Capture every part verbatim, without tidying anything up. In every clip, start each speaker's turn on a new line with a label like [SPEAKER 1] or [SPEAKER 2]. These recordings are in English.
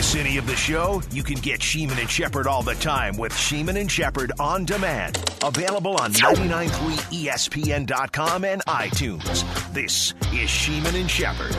[SPEAKER 1] Miss any of the show? You can get Sheeman and Shepherd all the time with Sheeman and Shepherd On Demand. Available on ninety-nine point three E S P N dot com and iTunes. This is Sheeman and Shepherd.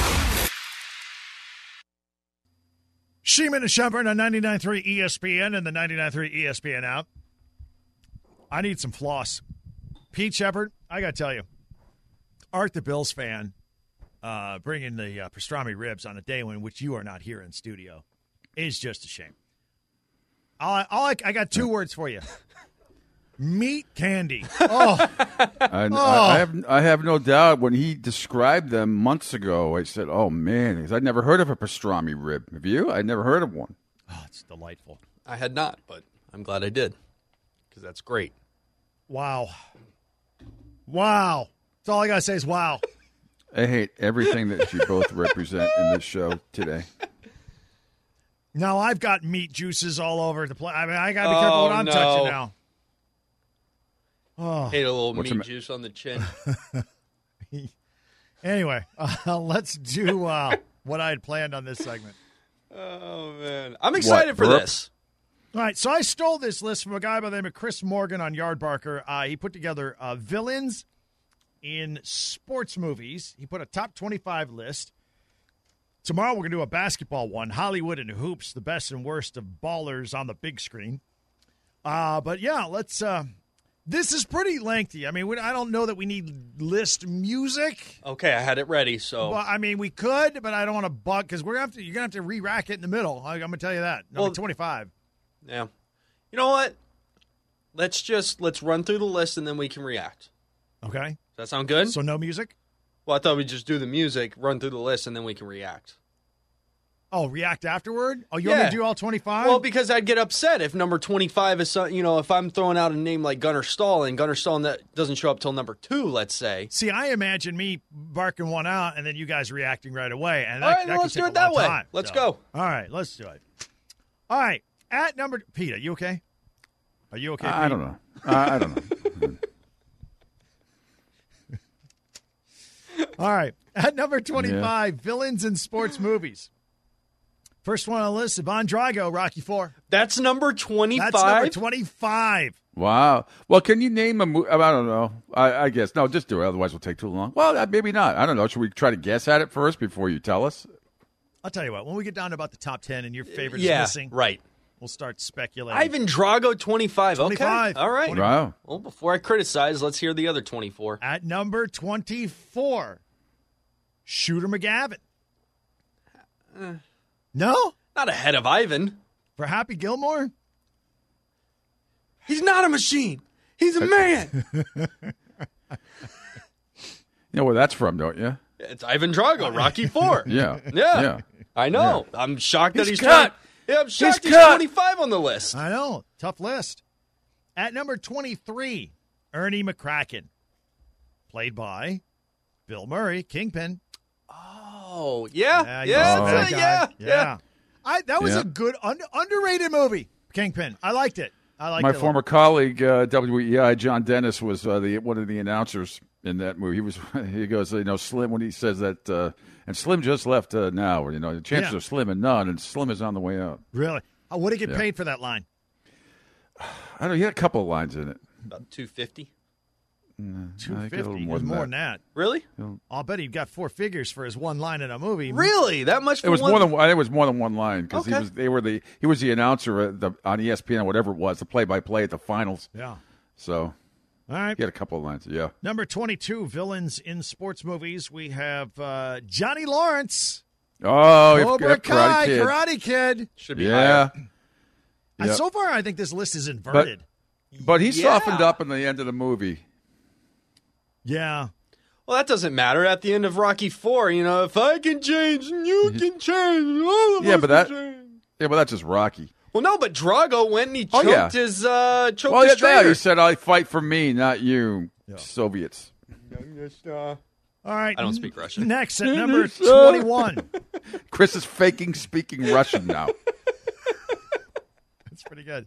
[SPEAKER 2] Sheeman and Shepherd on ninety-nine point three E S P N and the ninety-nine point three E S P N app. I need some floss. Pete Shepherd, I got to tell you, Art the Bills fan, uh, bringing the uh, pastrami ribs on a day in which you are not here in studio is just a shame. All, all I, I got two words for you. Meat candy. Oh.
[SPEAKER 3] I,
[SPEAKER 2] oh.
[SPEAKER 3] I, I, have, I have no doubt when he described them months ago, I said, oh, man, I'd never heard of a pastrami rib. Have you? I'd never heard of one.
[SPEAKER 2] Oh, it's delightful.
[SPEAKER 4] I had not, but I'm glad I did because that's great.
[SPEAKER 2] Wow. Wow. That's all I got to say is wow.
[SPEAKER 3] I hate everything that you both represent in this show today.
[SPEAKER 2] Now I've got meat juices all over the place. I mean, I got to be careful oh, what I'm
[SPEAKER 4] no.
[SPEAKER 2] touching now.
[SPEAKER 4] Oh. Hate a little
[SPEAKER 3] What's
[SPEAKER 4] meat
[SPEAKER 3] a,
[SPEAKER 4] juice on the chin.
[SPEAKER 2] Anyway, uh, let's do uh, what I had planned on this segment.
[SPEAKER 4] Oh, man. I'm excited
[SPEAKER 3] what,
[SPEAKER 4] for
[SPEAKER 3] burp?
[SPEAKER 4] this.
[SPEAKER 2] All right, so I stole this list from a guy by the name of Chris Morgan on Yardbarker. Uh, he put together uh, villains in sports movies. He put a top twenty-five list. Tomorrow we're going to do a basketball one, Hollywood and Hoops, the best and worst of ballers on the big screen. Uh, but, yeah, let's uh, – this is pretty lengthy. I mean, we, I don't know that we need list music.
[SPEAKER 4] Okay, I had it ready, so.
[SPEAKER 2] Well, I mean, we could, but I don't want to bug because we're gonna have to. You're going to have to re-rack it in the middle. I, I'm going to tell you that. Number
[SPEAKER 4] well,
[SPEAKER 2] twenty-five.
[SPEAKER 4] Yeah. You know what? Let's just – let's run through the list and then we can react.
[SPEAKER 2] Okay.
[SPEAKER 4] Does that sound good?
[SPEAKER 2] So no music?
[SPEAKER 4] Well, I thought we'd just do the music, run through the list, and then we can react.
[SPEAKER 2] Oh, react afterward? Oh, you
[SPEAKER 4] yeah.
[SPEAKER 2] want me to do all twenty-five?
[SPEAKER 4] Well, because I'd get upset if number twenty-five is, some, you know, if I'm throwing out a name like Gunnar Stahl, and Gunnar Stahl that doesn't show up till number two, let's say.
[SPEAKER 2] See, I imagine me barking one out and then you guys reacting right away. And that,
[SPEAKER 4] all right,
[SPEAKER 2] that
[SPEAKER 4] well, let's
[SPEAKER 2] could
[SPEAKER 4] do
[SPEAKER 2] take
[SPEAKER 4] it
[SPEAKER 2] a long
[SPEAKER 4] that way.
[SPEAKER 2] time,
[SPEAKER 4] Let's
[SPEAKER 2] so.
[SPEAKER 4] go.
[SPEAKER 2] All right, let's do it. All right, at number – Pete, are you okay? Are you okay, Pete?
[SPEAKER 3] I don't know. I, I don't know.
[SPEAKER 2] All right. At number twenty-five, yeah. Villains in sports movies. First one on the list, Ivan Drago, Rocky four.
[SPEAKER 4] That's number twenty-five?
[SPEAKER 2] That's number twenty-five.
[SPEAKER 3] Wow. Well, can you name a movie? I don't know. I, I guess. No, just do it. Otherwise, we'll take too long. Well, maybe not. I don't know. Should we try to guess at it first before you tell us?
[SPEAKER 2] I'll tell you what. When we get down to about the top ten and your favorite
[SPEAKER 4] yeah,
[SPEAKER 2] is missing,
[SPEAKER 4] right.
[SPEAKER 2] we'll start speculating.
[SPEAKER 4] Ivan Drago, twenty-five.
[SPEAKER 2] twenty-five.
[SPEAKER 4] Okay. All right.
[SPEAKER 3] Wow.
[SPEAKER 4] Well, before I criticize, let's hear the other twenty-four.
[SPEAKER 2] At number twenty-four, Shooter McGavin.
[SPEAKER 4] Uh,
[SPEAKER 2] no?
[SPEAKER 4] Not ahead of Ivan.
[SPEAKER 2] For Happy Gilmore?
[SPEAKER 4] He's not a machine. He's a man.
[SPEAKER 3] You know where that's from, don't you?
[SPEAKER 4] It's Ivan Drago, Rocky four.
[SPEAKER 3] yeah.
[SPEAKER 4] yeah.
[SPEAKER 3] Yeah.
[SPEAKER 4] I know.
[SPEAKER 3] Yeah.
[SPEAKER 4] I'm shocked
[SPEAKER 3] he's
[SPEAKER 4] that he's
[SPEAKER 3] cut.
[SPEAKER 4] twenty, yeah, I'm shocked
[SPEAKER 3] he's,
[SPEAKER 4] he's
[SPEAKER 3] cut.
[SPEAKER 4] twenty-five on the list.
[SPEAKER 2] I know. Tough list. At number twenty-three, Ernie McCracken. Played by Bill Murray, Kingpin.
[SPEAKER 4] Oh, yeah.
[SPEAKER 2] Yeah,
[SPEAKER 4] Yeah,
[SPEAKER 2] oh.
[SPEAKER 4] yeah, yeah,
[SPEAKER 2] yeah.
[SPEAKER 4] yeah.
[SPEAKER 2] I, that was
[SPEAKER 3] yeah.
[SPEAKER 2] a good, un- underrated movie, Kingpin. I liked it. I liked
[SPEAKER 3] My
[SPEAKER 2] it
[SPEAKER 3] former colleague, uh, W E I, John Dennis, was uh, the one of the announcers in that movie. He was. He goes, you know, Slim, when he says that, uh, and Slim just left uh, now, you know, the chances
[SPEAKER 2] Yeah.
[SPEAKER 3] are Slim and none, and Slim is on the way out.
[SPEAKER 2] Really? How would he get
[SPEAKER 3] Yeah.
[SPEAKER 2] paid for that line?
[SPEAKER 3] I don't know. He had a couple of lines in it.
[SPEAKER 4] About two fifty.
[SPEAKER 2] Two
[SPEAKER 3] I think a little
[SPEAKER 2] fifty.
[SPEAKER 3] more than
[SPEAKER 2] more
[SPEAKER 3] that.
[SPEAKER 2] than that.
[SPEAKER 4] Really?
[SPEAKER 2] I'll bet he got four figures for his one line in a movie.
[SPEAKER 4] Really? That much for
[SPEAKER 3] It was
[SPEAKER 4] one?
[SPEAKER 3] more than. I think it was more than one line because
[SPEAKER 4] Okay.
[SPEAKER 3] he was. They were the. He was the announcer at the, on E S P N or whatever it was, the play-by-play at the finals.
[SPEAKER 2] Yeah.
[SPEAKER 3] So
[SPEAKER 2] All right.
[SPEAKER 3] he had a couple of lines. Yeah.
[SPEAKER 2] Number twenty-two, villains in sports movies. We have uh, Johnny Lawrence.
[SPEAKER 3] Oh, if-
[SPEAKER 2] Cobra
[SPEAKER 3] if
[SPEAKER 2] Kai,
[SPEAKER 3] Karate Kid.
[SPEAKER 2] Karate Kid.
[SPEAKER 4] Should be
[SPEAKER 3] Yeah.
[SPEAKER 4] higher.
[SPEAKER 2] And
[SPEAKER 3] Yep.
[SPEAKER 2] so far, I think this list is inverted.
[SPEAKER 3] But he
[SPEAKER 4] Yeah.
[SPEAKER 3] softened up in the end of the movie.
[SPEAKER 2] yeah.
[SPEAKER 4] Well, that doesn't matter. At the end of Rocky four, you know, if I can change, you can change. All of
[SPEAKER 3] Yeah,
[SPEAKER 4] us
[SPEAKER 3] but that-
[SPEAKER 4] can change.
[SPEAKER 3] Yeah, but that's just Rocky.
[SPEAKER 4] Well, no, but Drago went and he
[SPEAKER 3] Oh,
[SPEAKER 4] choked
[SPEAKER 3] yeah.
[SPEAKER 4] his uh, choked
[SPEAKER 3] Well,
[SPEAKER 4] his
[SPEAKER 3] yeah,
[SPEAKER 4] trainer.
[SPEAKER 3] he said, "I fight for me, not you, Soviets."
[SPEAKER 2] All right.
[SPEAKER 4] I don't speak Russian.
[SPEAKER 2] Next, at number twenty-one.
[SPEAKER 3] Chris is faking speaking Russian now.
[SPEAKER 2] That's pretty good.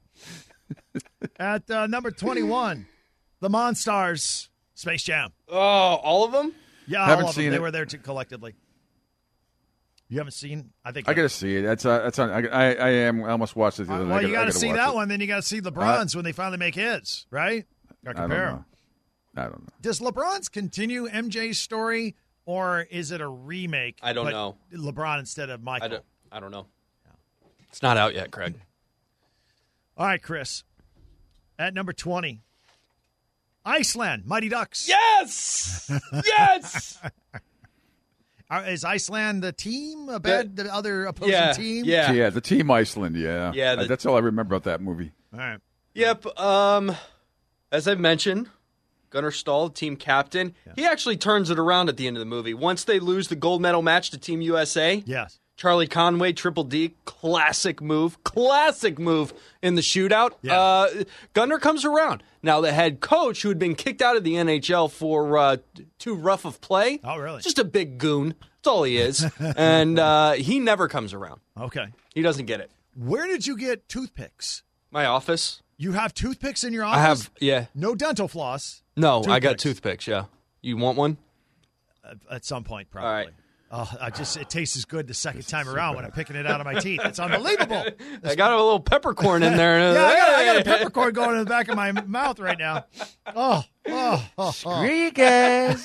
[SPEAKER 2] At uh, number twenty-one, the Monstars, Space Jam.
[SPEAKER 4] Oh, all of them?
[SPEAKER 2] Yeah,
[SPEAKER 3] Haven't
[SPEAKER 2] all of them.
[SPEAKER 3] seen
[SPEAKER 2] They
[SPEAKER 3] it.
[SPEAKER 2] were there too, collectively. You haven't seen? I think
[SPEAKER 3] I got to see it. That's uh, that's on. I, I I am. I almost watched it the other
[SPEAKER 2] Uh,
[SPEAKER 3] night.
[SPEAKER 2] well, you got to
[SPEAKER 3] gotta
[SPEAKER 2] see
[SPEAKER 3] watch
[SPEAKER 2] that
[SPEAKER 3] it.
[SPEAKER 2] one. Then you got to see LeBron's when they finally make hits, right? Or
[SPEAKER 3] I don't
[SPEAKER 2] compare 'em.
[SPEAKER 3] know. I don't know.
[SPEAKER 2] Does LeBron's continue M J's story, or is it a remake?
[SPEAKER 4] I don't
[SPEAKER 2] but
[SPEAKER 4] know.
[SPEAKER 2] LeBron instead of Michael.
[SPEAKER 4] I don't, I don't know. It's not out yet, Craig.
[SPEAKER 2] All right, Chris. At number twenty, Iceland, Mighty Ducks.
[SPEAKER 4] Yes! Yes!
[SPEAKER 2] Uh, Is Iceland the team? A bad the other opposing
[SPEAKER 4] yeah,
[SPEAKER 2] team?
[SPEAKER 4] yeah.
[SPEAKER 3] Yeah, the Team Iceland. Yeah,
[SPEAKER 4] Yeah,
[SPEAKER 3] Uh,
[SPEAKER 4] the-
[SPEAKER 3] that's all I remember about that movie.
[SPEAKER 2] All right.
[SPEAKER 4] Yep. Um, as I've mentioned, Gunnar Stahl, team captain, he actually turns it around at the end of the movie. Once they lose the gold medal match to Team U S A,
[SPEAKER 2] Yes.
[SPEAKER 4] Charlie Conway, Triple D, classic move, classic move in the shootout.
[SPEAKER 2] Yeah.
[SPEAKER 4] Uh, Gunnar comes around. Now, the head coach, who had been kicked out of the N H L for uh, too rough of play,
[SPEAKER 2] Oh, really?
[SPEAKER 4] just a big goon. That's all he is. and uh, he never comes around.
[SPEAKER 2] Okay.
[SPEAKER 4] He doesn't get it.
[SPEAKER 2] Where did you get toothpicks?
[SPEAKER 4] My office.
[SPEAKER 2] You have toothpicks in your office?
[SPEAKER 4] I have, yeah.
[SPEAKER 2] No dental floss.
[SPEAKER 4] No, I got
[SPEAKER 2] Toothpicks.
[SPEAKER 4] toothpicks, yeah. You want one?
[SPEAKER 2] Uh, at some point, probably.
[SPEAKER 4] All right.
[SPEAKER 2] Oh, I just it tastes as good the second time around when I'm picking it out of my teeth. It's unbelievable.
[SPEAKER 4] I got a little peppercorn in there.
[SPEAKER 2] Yeah, I got, I got a peppercorn going in the back of my mouth right now. Oh, oh, oh, oh.
[SPEAKER 3] You guys.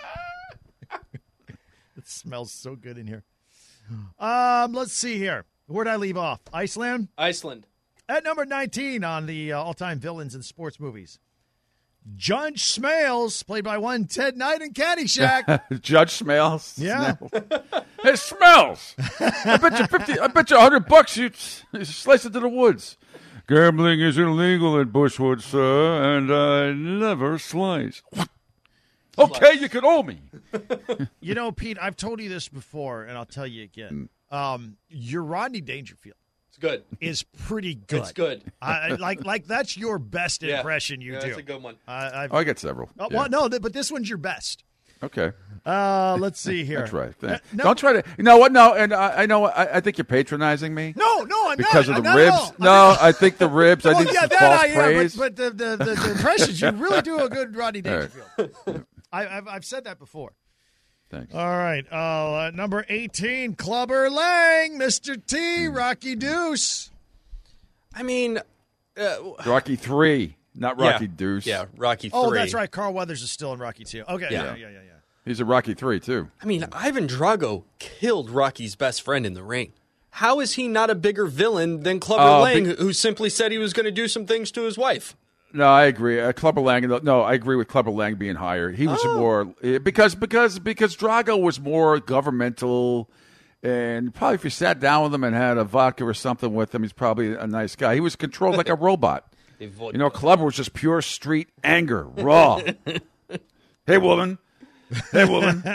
[SPEAKER 2] It smells so good in here. Um, let's see here. Where'd I leave off? Iceland?
[SPEAKER 4] Iceland.
[SPEAKER 2] At number nineteen on the uh, all-time villains in sports movies. Judge Smales, played by one Ted Knight in Caddyshack.
[SPEAKER 3] Judge smells.
[SPEAKER 2] Yeah.
[SPEAKER 3] It smells. I bet you fifty. I bet you a hundred bucks. You, you slice it to the woods. Gambling is illegal in Bushwood, sir, and I never slice. Okay, you can owe me.
[SPEAKER 2] You know, Pete, I've told you this before, and I'll tell you again. Um, your Rodney Dangerfield
[SPEAKER 4] It's good.
[SPEAKER 2] is pretty good.
[SPEAKER 4] It's good.
[SPEAKER 2] I, like, like that's your best
[SPEAKER 4] Yeah.
[SPEAKER 2] impression you
[SPEAKER 4] Yeah,
[SPEAKER 2] do.
[SPEAKER 4] that's a good one.
[SPEAKER 2] I, I've,
[SPEAKER 3] Oh, I got several.
[SPEAKER 2] oh,
[SPEAKER 3] Yeah.
[SPEAKER 2] well, no, th- but this one's your best.
[SPEAKER 3] Okay,
[SPEAKER 2] Uh, let's see here.
[SPEAKER 3] that's right.
[SPEAKER 2] Uh, no,
[SPEAKER 3] Don't try to. You know what? No, and I, I know. I, I think you're patronizing me.
[SPEAKER 2] No, no, I'm
[SPEAKER 3] Because
[SPEAKER 2] not.
[SPEAKER 3] of the
[SPEAKER 2] I'm not
[SPEAKER 3] ribs?
[SPEAKER 2] at all.
[SPEAKER 3] No, I think the ribs. I
[SPEAKER 2] Well,
[SPEAKER 3] think
[SPEAKER 2] yeah,
[SPEAKER 3] it's
[SPEAKER 2] that
[SPEAKER 3] false
[SPEAKER 2] I am,
[SPEAKER 3] praise.
[SPEAKER 2] but, but the, the, the, the impressions, you really do a good Rodney
[SPEAKER 3] All right.
[SPEAKER 2] Dangerfield. I, I've, I've said that before.
[SPEAKER 3] Thanks.
[SPEAKER 2] All right. Uh, number eighteen, Clubber Lang, Mister T,
[SPEAKER 3] Hmm.
[SPEAKER 2] Rocky Deuce.
[SPEAKER 4] I mean, uh,
[SPEAKER 3] Rocky three, not Rocky
[SPEAKER 4] yeah.
[SPEAKER 3] Deuce.
[SPEAKER 4] Yeah, Rocky three.
[SPEAKER 2] Oh, that's right. Carl Weathers is still in Rocky two. Okay. Yeah,
[SPEAKER 4] Yeah.
[SPEAKER 2] yeah, yeah, yeah. yeah.
[SPEAKER 3] He's a Rocky three too.
[SPEAKER 4] I mean, Ivan Drago killed Rocky's best friend in the ring. How is he not a bigger villain than Clubber
[SPEAKER 3] Oh,
[SPEAKER 4] Lang,
[SPEAKER 3] be-
[SPEAKER 4] who simply said he was going to do some things to his wife?
[SPEAKER 3] No, I agree. Uh, Clubber Lang. No, I agree with Clubber Lang being higher. He was
[SPEAKER 4] Oh.
[SPEAKER 3] more eh, because because because Drago was more governmental, and probably if you sat down with him and had a vodka or something with him, he's probably a nice guy. He was controlled like a robot. You know, Clubber was just pure street anger, raw. Hey, woman. Hey, woman.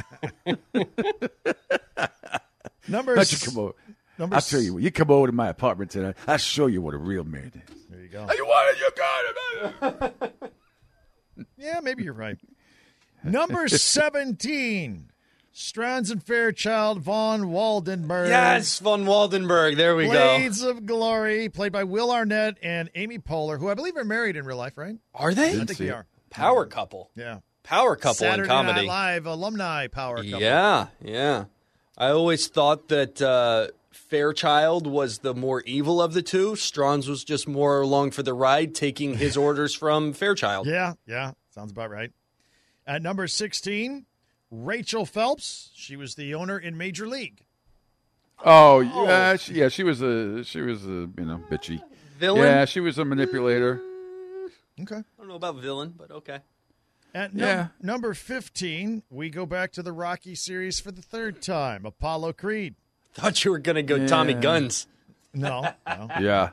[SPEAKER 2] Number
[SPEAKER 3] How'd you
[SPEAKER 2] s-
[SPEAKER 3] come over?
[SPEAKER 2] number
[SPEAKER 3] I'll tell you what. You come over to my apartment tonight. I'll show you what a real man is.
[SPEAKER 2] There you go.
[SPEAKER 3] You want it? You got it.
[SPEAKER 2] Yeah, maybe you're right. Number seventeen, Strands and Fairchild von Waldenberg.
[SPEAKER 4] Yes, von Waldenberg. There we
[SPEAKER 2] Blades of Glory, played by Will Arnett and Amy Poehler, who I believe are married in real life, right?
[SPEAKER 4] go. Are they?
[SPEAKER 2] I think
[SPEAKER 3] see
[SPEAKER 2] they
[SPEAKER 3] it.
[SPEAKER 2] are.
[SPEAKER 4] Power couple.
[SPEAKER 2] Yeah.
[SPEAKER 4] Power couple
[SPEAKER 2] Saturday
[SPEAKER 4] in comedy.
[SPEAKER 2] Night Live alumni power couple.
[SPEAKER 4] Yeah, yeah. I always thought that uh, Fairchild was the more evil of the two. Strauns was just more along for the ride, taking his orders from Fairchild.
[SPEAKER 2] Yeah, yeah. Sounds about right. At number sixteen, Rachel Phelps. She was the owner in Major League.
[SPEAKER 3] Oh, yeah, she, yeah. She was a she was a you know bitchy.
[SPEAKER 4] Villain?
[SPEAKER 3] Yeah, she was a manipulator.
[SPEAKER 2] Okay.
[SPEAKER 4] I don't know about villain, but okay.
[SPEAKER 2] At num-
[SPEAKER 3] Yeah.
[SPEAKER 2] number fifteen, we go back to the Rocky series for the third time. Apollo Creed.
[SPEAKER 4] Thought you were going to go Tommy
[SPEAKER 3] Yeah.
[SPEAKER 4] Guns.
[SPEAKER 2] No, no.
[SPEAKER 3] Yeah,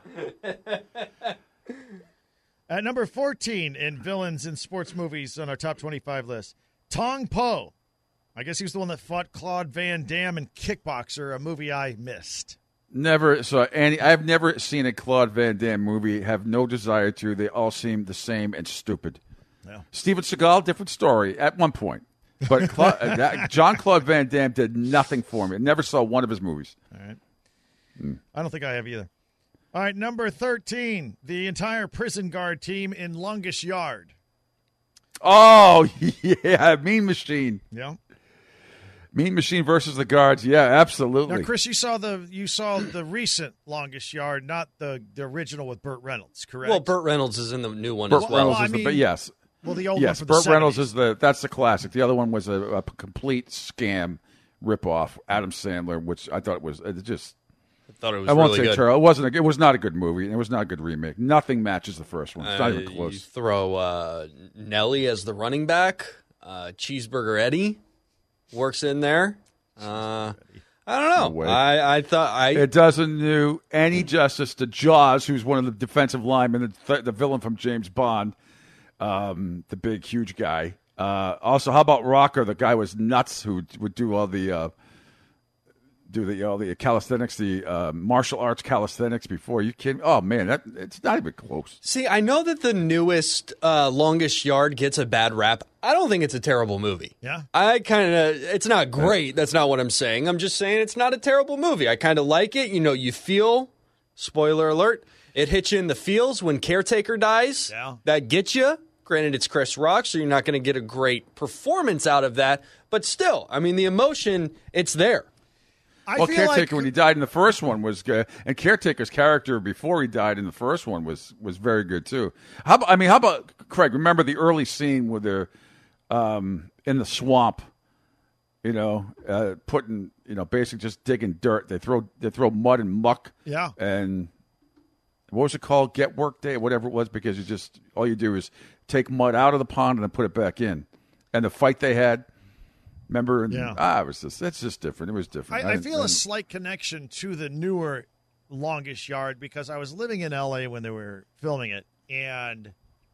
[SPEAKER 2] At number fourteen in villains in sports movies on our top twenty-five list, Tong Po. I guess he was the one that fought Claude Van Damme in Kickboxer, a movie I missed.
[SPEAKER 3] never saw any. I've never seen a Claude Van Damme movie. Have no desire to. They all seem the same and stupid.
[SPEAKER 2] Yeah.
[SPEAKER 3] Steven Seagal, different story at one point, but Cla- uh, that, John Claude Van Damme did nothing for me. I never saw one of his movies.
[SPEAKER 2] All right. I don't think I have either. All right, number thirteen, the entire prison guard team in Longest Yard.
[SPEAKER 3] Oh yeah, Mean Machine.
[SPEAKER 2] Yeah.
[SPEAKER 3] Mean Machine versus the Guards. Yeah, absolutely.
[SPEAKER 2] Now, Chris, you saw the you saw the recent Longest Yard, not the, the original with Burt Reynolds, correct?
[SPEAKER 4] Well, Burt Reynolds is in the new one
[SPEAKER 3] Burt
[SPEAKER 4] as well.
[SPEAKER 3] Reynolds
[SPEAKER 2] Well, I
[SPEAKER 3] is the,
[SPEAKER 2] mean-
[SPEAKER 3] but yes.
[SPEAKER 2] Well, the old
[SPEAKER 3] Yes,
[SPEAKER 2] one from
[SPEAKER 3] Burt
[SPEAKER 2] the
[SPEAKER 3] Reynolds
[SPEAKER 2] seventies.
[SPEAKER 3] is the that's the classic. The other one was a, a complete scam ripoff. Adam Sandler, which I thought was it just.
[SPEAKER 4] I thought it was
[SPEAKER 3] I won't
[SPEAKER 4] really
[SPEAKER 3] say
[SPEAKER 4] good.
[SPEAKER 3] Charles. It wasn't. A, it was not a good movie, and it was not a good remake. Nothing matches the first one. It's not
[SPEAKER 4] Uh,
[SPEAKER 3] even close.
[SPEAKER 4] You throw uh, Nelly as the running back. Uh, Cheeseburger Eddie works in there. Uh, I don't know.
[SPEAKER 3] No way.
[SPEAKER 4] I, I thought I.
[SPEAKER 3] It doesn't do any justice to Jaws, who's one of the defensive linemen, the, th- the villain from James Bond, um, the big, huge guy. Uh, also, how about Rocker? The guy was nuts who would do all the uh, do the all the calisthenics, the uh, martial arts calisthenics. Before you kidding? Oh man, that it's not even close.
[SPEAKER 4] See, I know that the newest uh, Longest Yard gets a bad rap. I don't think it's a terrible movie.
[SPEAKER 2] Yeah.
[SPEAKER 4] I kind of, it's not great. That's not what I'm saying. I'm just saying it's not a terrible movie. I kind of like it. You know, you feel, spoiler alert, it hits you in the feels when Caretaker dies.
[SPEAKER 2] Yeah.
[SPEAKER 4] That gets you. Granted, it's Chris Rock, so you're not going to get a great performance out of that. But still, I mean, the emotion, it's there.
[SPEAKER 2] I
[SPEAKER 3] well,
[SPEAKER 2] feel
[SPEAKER 3] Caretaker
[SPEAKER 2] like
[SPEAKER 3] when he died in the first one was good, and Caretaker's character before he died in the first one was was very good too. How about, I mean, how about Craig? Remember the early scene where they're um, in the swamp, you know, uh, putting, you know, basically just digging dirt. They throw they throw mud and muck.
[SPEAKER 2] Yeah.
[SPEAKER 3] And what was it called? Get Work Day, whatever it was, because you just all you do is take mud out of the pond and then put it back in. And the fight they had. Remember? And,
[SPEAKER 2] Yeah.
[SPEAKER 3] Ah, it was just it's just different. It was different.
[SPEAKER 2] I, I
[SPEAKER 3] didn't-
[SPEAKER 2] feel a
[SPEAKER 3] didn't-
[SPEAKER 2] slight connection to the newer Longest Yard because I was living in L A when they were filming it, and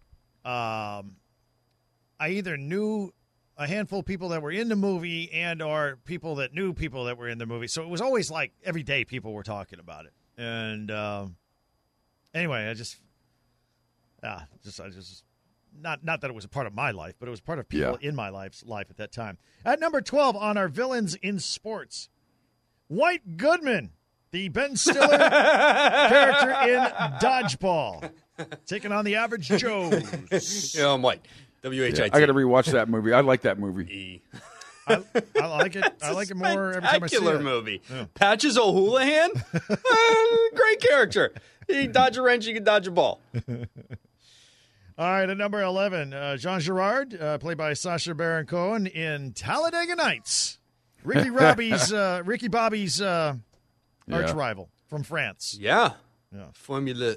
[SPEAKER 2] um, I either knew a handful of people that were in the movie and or people that knew people that were in the movie. So it was always like every day people were talking about it. And um, anyway, I just, yeah, just I just. Not not that it was a part of my life, but it was part of people
[SPEAKER 3] Yeah.
[SPEAKER 2] in my life's life at that time. At number twelve on our villains in sports, White Goodman, the Ben Stiller character in Dodgeball, taking on the average Joe.
[SPEAKER 4] Yeah, I'm white. W H I T.
[SPEAKER 3] I got to rewatch that movie. I like that movie.
[SPEAKER 2] I, I like it. I like it more every time I see
[SPEAKER 4] Spectacular
[SPEAKER 2] it.
[SPEAKER 4] movie.
[SPEAKER 2] Yeah.
[SPEAKER 4] Patches O'Houlihan, uh, great character. He dodge a wrench, he can dodge a ball.
[SPEAKER 2] All right, at number eleven, uh, Jean Girard, uh, played by Sacha Baron Cohen in Talladega Nights. Ricky Robbie's, uh, Ricky Bobby's uh,
[SPEAKER 3] Yeah.
[SPEAKER 2] arch rival from France.
[SPEAKER 4] Yeah.
[SPEAKER 2] Yeah.
[SPEAKER 4] Formula.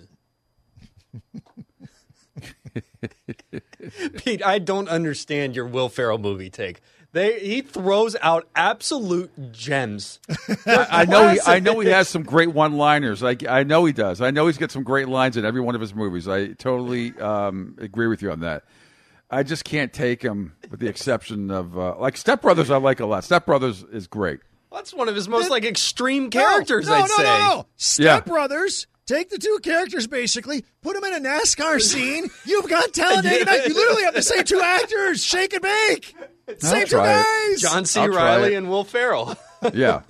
[SPEAKER 4] Uh. Pete, I don't understand your Will Ferrell movie take. They he throws out absolute gems.
[SPEAKER 3] I, I know. He, I know he has some great one-liners. I, I know he does. I know he's got some great lines in every one of his movies. I totally um, agree with you on that. I just can't take him, with the exception of uh, like Step Brothers. I like a lot. Step Brothers is great.
[SPEAKER 4] That's one of his most like extreme characters.
[SPEAKER 2] No, no,
[SPEAKER 4] I'd
[SPEAKER 2] no,
[SPEAKER 4] say.
[SPEAKER 2] no, no. Step
[SPEAKER 3] Yeah.
[SPEAKER 2] Brothers. Take the two characters, basically, put them in a NASCAR scene. You've got Talladega Nights. You literally have the same two actors. Shake and bake. Same two
[SPEAKER 3] try it.
[SPEAKER 2] guys.
[SPEAKER 4] John C.
[SPEAKER 3] I'll try
[SPEAKER 4] Riley
[SPEAKER 3] it.
[SPEAKER 4] and Will Ferrell.
[SPEAKER 3] Yeah.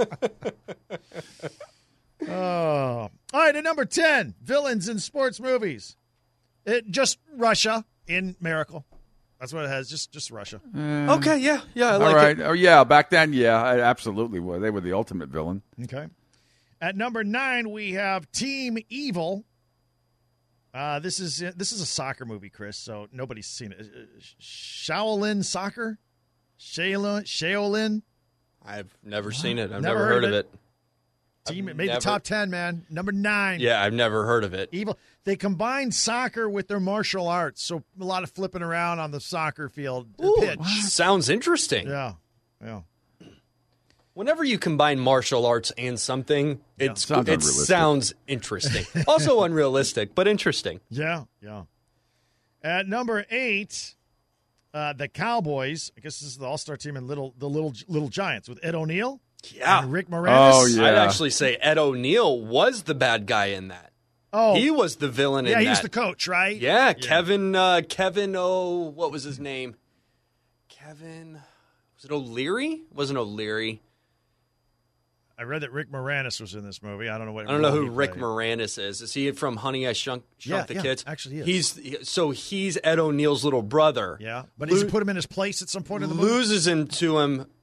[SPEAKER 2] Oh. All right, at number ten, villains in sports movies. It, just Russia in Miracle. That's what it has. Just just Russia.
[SPEAKER 4] Okay, yeah, yeah, I
[SPEAKER 3] All
[SPEAKER 4] like
[SPEAKER 3] right.
[SPEAKER 4] it.
[SPEAKER 3] Oh yeah. Back then, yeah, I absolutely were. They were the ultimate villain.
[SPEAKER 2] Okay. At number nine, we have Team Evil. Uh, this is this is a soccer movie, Chris. So nobody's seen it. Uh, Shaolin Soccer, Shaolin, Shaolin.
[SPEAKER 4] I've never seen it. I've
[SPEAKER 2] Never
[SPEAKER 4] never,
[SPEAKER 2] heard
[SPEAKER 4] heard
[SPEAKER 2] of
[SPEAKER 4] of it.
[SPEAKER 2] Team
[SPEAKER 4] I've
[SPEAKER 2] made
[SPEAKER 4] never-
[SPEAKER 2] the top ten, man. Number nine.
[SPEAKER 4] Yeah, I've never heard of it.
[SPEAKER 2] Evil. They combine soccer with their martial arts, so a lot of flipping around on the soccer field
[SPEAKER 4] Ooh,
[SPEAKER 2] pitch.
[SPEAKER 4] sounds interesting.
[SPEAKER 2] Yeah, yeah.
[SPEAKER 4] Whenever you combine martial arts and something, it's
[SPEAKER 3] Sounds
[SPEAKER 4] it
[SPEAKER 3] unrealistic.
[SPEAKER 4] sounds interesting. Also unrealistic, but interesting.
[SPEAKER 2] Yeah, yeah. At number eight, uh, the Cowboys. I guess this is the All-Star team in Little the Little Little Giants with Ed O'Neill
[SPEAKER 4] Yeah.
[SPEAKER 2] and Rick Moranis.
[SPEAKER 3] Oh, yeah.
[SPEAKER 4] I'd actually say Ed O'Neill was the bad guy in that.
[SPEAKER 2] Oh,
[SPEAKER 4] He was the villain
[SPEAKER 2] yeah,
[SPEAKER 4] in
[SPEAKER 2] he
[SPEAKER 4] that.
[SPEAKER 2] was the coach, right?
[SPEAKER 4] Yeah, Kevin. Uh, Kevin. Oh, what was his name? Kevin. Was it O'Leary? It wasn't O'Leary.
[SPEAKER 2] I read that Rick Moranis was in this movie. I don't know what.
[SPEAKER 4] I don't know
[SPEAKER 2] role
[SPEAKER 4] who
[SPEAKER 2] he
[SPEAKER 4] Rick
[SPEAKER 2] played.
[SPEAKER 4] Moranis is. Is he from Honey I Shrunk, Shrunk
[SPEAKER 2] Yeah,
[SPEAKER 4] the
[SPEAKER 2] yeah,
[SPEAKER 4] Kids?
[SPEAKER 2] actually he is.
[SPEAKER 4] He's so he's Ed O'Neill's little brother.
[SPEAKER 2] Yeah, but does he
[SPEAKER 4] Lo-
[SPEAKER 2] put him in his place at some point in the movie?
[SPEAKER 4] loses him to him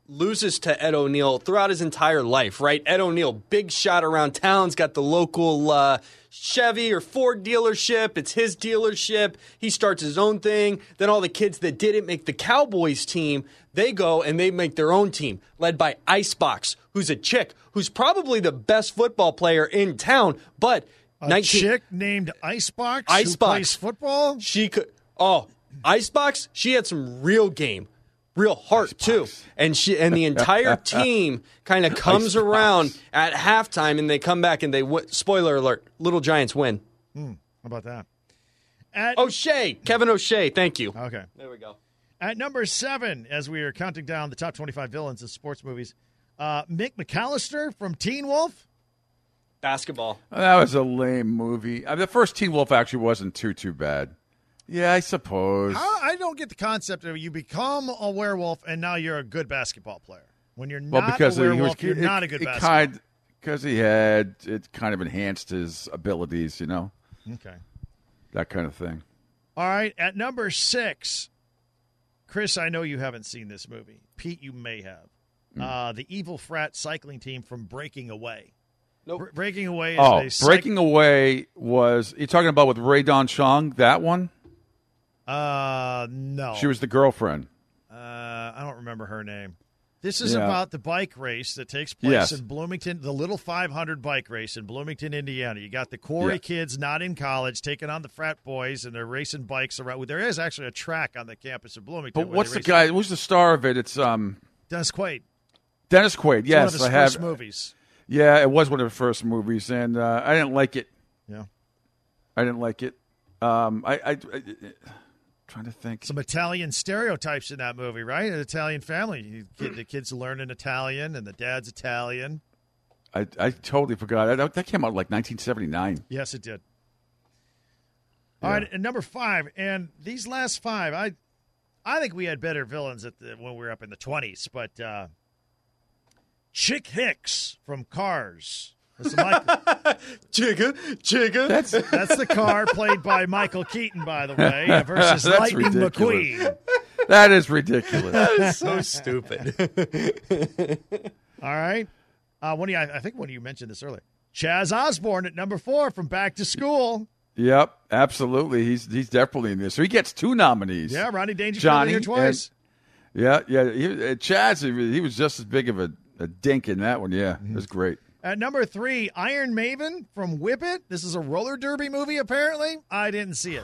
[SPEAKER 4] loses to Ed O'Neill throughout his entire life, right? Ed O'Neill, big shot around town, has got the local uh, Chevy or Ford dealership. It's his dealership. He starts his own thing. Then all the kids that didn't make the Cowboys team, they go and they make their own team, led by Icebox, who's a chick, who's probably the best football player in town, but
[SPEAKER 2] a
[SPEAKER 4] nineteen
[SPEAKER 2] chick named Icebox,
[SPEAKER 4] Icebox
[SPEAKER 2] who plays football?
[SPEAKER 4] She could. Oh, Icebox, she had some real game. Real heart
[SPEAKER 3] Icebox.
[SPEAKER 4] too, and she and the entire team kind of comes
[SPEAKER 3] Icebox.
[SPEAKER 4] around at halftime, and they come back and they w- spoiler alert: Little Giants win.
[SPEAKER 2] Hmm, how about that? At,
[SPEAKER 4] O'Shea, Kevin O'Shea, thank you.
[SPEAKER 2] okay.
[SPEAKER 4] There we go.
[SPEAKER 2] At number seven, as we are counting down the top twenty-five villains in sports movies, uh, Mick McAllister from Teen Wolf.
[SPEAKER 4] Basketball.
[SPEAKER 3] That was a lame movie. I mean, the first Teen Wolf actually wasn't too too bad. Yeah, I suppose.
[SPEAKER 2] How, I don't get the concept of you become a werewolf and now you're a good basketball player. When you're
[SPEAKER 3] Well,
[SPEAKER 2] not
[SPEAKER 3] because
[SPEAKER 2] a
[SPEAKER 3] he
[SPEAKER 2] werewolf,
[SPEAKER 3] was,
[SPEAKER 2] you're
[SPEAKER 3] it,
[SPEAKER 2] not a good
[SPEAKER 3] it
[SPEAKER 2] basketball
[SPEAKER 3] kind, because he had it kind of enhanced his abilities, you know,
[SPEAKER 2] Okay.
[SPEAKER 3] that kind of thing.
[SPEAKER 2] All right. At number six, Chris, I know you haven't seen this movie. Pete, you may have.
[SPEAKER 3] Mm.
[SPEAKER 2] Uh, the evil frat cycling team from Breaking Away.
[SPEAKER 4] Nope.
[SPEAKER 2] Br- Breaking Away is
[SPEAKER 3] Oh,
[SPEAKER 2] a cyc-
[SPEAKER 3] Breaking Away was you talking about with Ray Don Chong? That one?
[SPEAKER 2] Uh, no.
[SPEAKER 3] She was the girlfriend.
[SPEAKER 2] Uh, I don't remember her name. This is
[SPEAKER 3] Yeah.
[SPEAKER 2] about the bike race that takes place
[SPEAKER 3] Yes.
[SPEAKER 2] in Bloomington, the Little five hundred bike race in Bloomington, Indiana. You got the Corey
[SPEAKER 3] Yeah.
[SPEAKER 2] kids not in college taking on the frat boys, and they're racing bikes around. There is actually a track on the campus of Bloomington.
[SPEAKER 3] But
[SPEAKER 2] where
[SPEAKER 3] what's
[SPEAKER 2] they
[SPEAKER 3] the
[SPEAKER 2] race-
[SPEAKER 3] guy? Who's the star of it? It's um
[SPEAKER 2] Dennis Quaid.
[SPEAKER 3] Dennis Quaid.
[SPEAKER 2] It's
[SPEAKER 3] Yes,
[SPEAKER 2] one of his
[SPEAKER 3] I
[SPEAKER 2] first
[SPEAKER 3] have.
[SPEAKER 2] movies.
[SPEAKER 3] Yeah, it was one of the first movies, and uh, I didn't like it.
[SPEAKER 2] Yeah.
[SPEAKER 3] I didn't like it. Um, I, I, I trying to think.
[SPEAKER 2] Some Italian stereotypes in that movie, right? An Italian family. You get the kids learning Italian, and the dad's Italian.
[SPEAKER 3] I, I totally forgot. That, that came out like nineteen seventy-nine.
[SPEAKER 2] Yes, it did. All
[SPEAKER 3] Yeah.
[SPEAKER 2] right, and number five, and these last five, I, I think we had better villains at the, when we were up in the twenties, but uh, Chick Hicks from Cars. That's the Michael,
[SPEAKER 4] Jigga, jigga.
[SPEAKER 3] That's
[SPEAKER 2] that's the car played by Michael Keaton, by the way, versus
[SPEAKER 3] That's
[SPEAKER 2] Lightning
[SPEAKER 3] ridiculous.
[SPEAKER 2] McQueen.
[SPEAKER 3] that is ridiculous.
[SPEAKER 4] That's so stupid.
[SPEAKER 2] All right. Uh, one of you, I I think one of you mentioned this earlier. Chaz Osborne at number four from Back to School.
[SPEAKER 3] Yep, absolutely. He's he's definitely in this. So he gets two nominees.
[SPEAKER 2] Yeah, Ronnie Dangerfield
[SPEAKER 3] Johnny
[SPEAKER 2] here twice.
[SPEAKER 3] and- yeah, yeah. He, uh, Chaz, he, he was just as big of a, a dink in that one. Yeah,
[SPEAKER 2] Mm-hmm.
[SPEAKER 3] it was great.
[SPEAKER 2] At number three, Iron Maiden from Whip It. This is a roller derby movie, apparently. I didn't see it.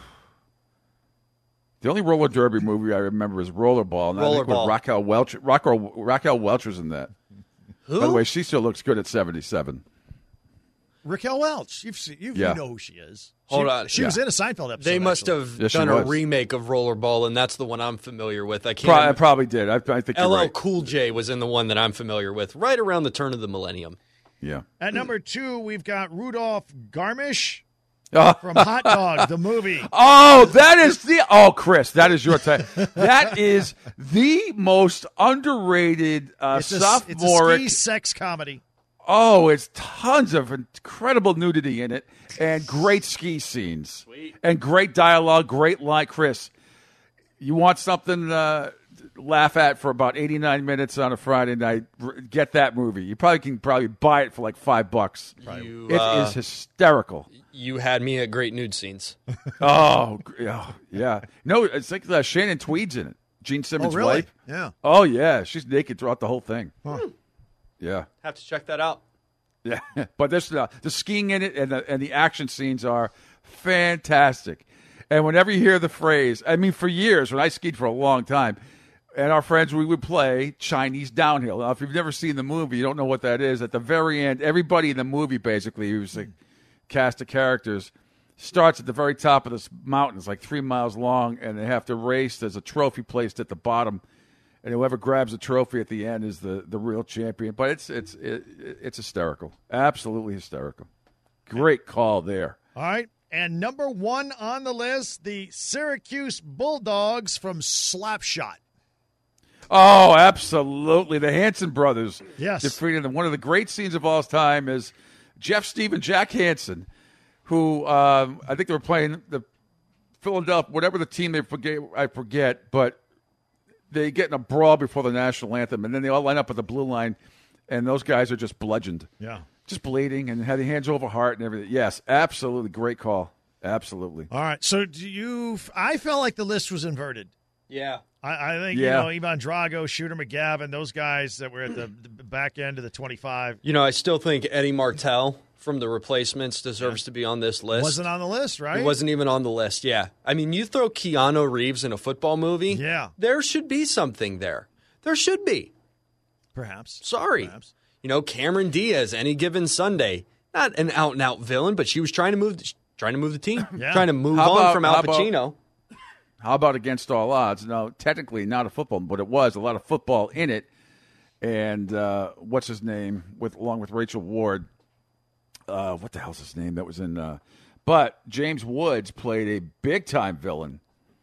[SPEAKER 3] The only roller derby movie I remember is Rollerball. And I think with
[SPEAKER 4] Rollerball.
[SPEAKER 3] Raquel Welch. Raquel, Raquel Welch was in that.
[SPEAKER 4] Who?
[SPEAKER 3] By the way, she still looks good at seventy-seven.
[SPEAKER 2] Raquel Welch. You've seen, you,
[SPEAKER 3] Yeah.
[SPEAKER 2] you know who she is.
[SPEAKER 4] Hold
[SPEAKER 2] she,
[SPEAKER 4] on.
[SPEAKER 2] She was
[SPEAKER 3] Yeah.
[SPEAKER 2] in a Seinfeld episode.
[SPEAKER 4] They must
[SPEAKER 2] actually.
[SPEAKER 4] have
[SPEAKER 3] Yes, she
[SPEAKER 4] done a
[SPEAKER 3] was.
[SPEAKER 4] remake of Rollerball, and that's the one I'm familiar with. I can't.
[SPEAKER 3] Pro- I probably did. I, I think you're
[SPEAKER 4] L L
[SPEAKER 3] right.
[SPEAKER 4] Cool J was in the one that I'm familiar with, right around the turn of the millennium.
[SPEAKER 3] Yeah.
[SPEAKER 2] At number two, we've got Rudolph Garmisch
[SPEAKER 3] Oh,
[SPEAKER 2] from Hot Dog, the movie.
[SPEAKER 3] oh, that is the. Oh, Chris, that is your type. That is the most underrated uh,
[SPEAKER 2] It's a, it's a
[SPEAKER 3] sophomoric.
[SPEAKER 2] ski sex comedy.
[SPEAKER 3] Oh, it's tons of incredible nudity in it and great ski scenes.
[SPEAKER 4] Sweet.
[SPEAKER 3] And great dialogue, great line. Chris, you want something uh, to laugh at for about eighty-nine minutes on a Friday night, r- get that movie. You probably can probably buy it for like five bucks.
[SPEAKER 4] You,
[SPEAKER 3] It is
[SPEAKER 4] uh,
[SPEAKER 3] hysterical.
[SPEAKER 4] You had me at great nude scenes.
[SPEAKER 3] Oh, gr- oh, yeah. No, it's like uh, Shannon Tweed's in it. Gene Simmons'
[SPEAKER 2] Oh, really?
[SPEAKER 3] wife.
[SPEAKER 2] Yeah.
[SPEAKER 3] Oh, yeah. She's naked throughout the whole thing.
[SPEAKER 2] Huh.
[SPEAKER 3] Yeah.
[SPEAKER 4] Have to check that out.
[SPEAKER 3] Yeah, but this uh, the skiing in it and the and the action scenes are fantastic. And whenever you hear the phrase, I mean, for years when I skied for a long time, and our friends we would play Chinese downhill. Now, if you've never seen the movie, you don't know what that is. At the very end, everybody in the movie basically, who's a cast of characters, starts at the very top of this mountain. It's like three miles long, and they have to race. There's a trophy placed at the bottom. And whoever grabs the trophy at the end is the, the real champion. But it's it's it, it's hysterical, absolutely hysterical. Great call there.
[SPEAKER 2] All right. And number one on the list, the Syracuse Bulldogs from Slapshot.
[SPEAKER 3] Oh, absolutely, the Hanson brothers.
[SPEAKER 2] Yes.
[SPEAKER 3] defeated them. One of the great scenes of all time is Jeff Steve, Jack Hanson, who um, I think they were playing the Philadelphia, whatever the team they forget, I forget, but they get in a brawl before the national anthem, and then they all line up at the blue line, and those guys are just bludgeoned.
[SPEAKER 2] Yeah.
[SPEAKER 3] Just bleeding and had their hands over heart and everything. Yes, absolutely. Great call. Absolutely.
[SPEAKER 2] All right. So do you – I felt like the list was inverted.
[SPEAKER 4] Yeah.
[SPEAKER 2] I, I think,
[SPEAKER 3] Yeah.
[SPEAKER 2] you know, Ivan Drago, Shooter McGavin, those guys that were at the, the back end of the twenty-five.
[SPEAKER 4] You know, I still think Eddie Martell from the Replacements deserves yeah. to be on this list.
[SPEAKER 2] Wasn't on the list, right?
[SPEAKER 4] He wasn't even on the list, yeah. I mean, you throw Keanu Reeves in a football movie,
[SPEAKER 2] yeah.
[SPEAKER 4] there should be something there. There should be.
[SPEAKER 2] Perhaps.
[SPEAKER 4] Sorry.
[SPEAKER 2] Perhaps.
[SPEAKER 4] You know, Cameron Diaz, Any Given Sunday, not an out-and-out villain, but she was trying to move the, trying to move the team,
[SPEAKER 2] yeah.
[SPEAKER 4] trying to move
[SPEAKER 3] how
[SPEAKER 4] on
[SPEAKER 3] about,
[SPEAKER 4] from Al
[SPEAKER 3] how
[SPEAKER 4] Pacino.
[SPEAKER 3] About, how about Against All Odds? No, technically not a football, but it was a lot of football in it. And uh, what's his name? With along with Rachel Ward. Uh, what the hell's his name? That was in. Uh, but James Woods played a big-time villain.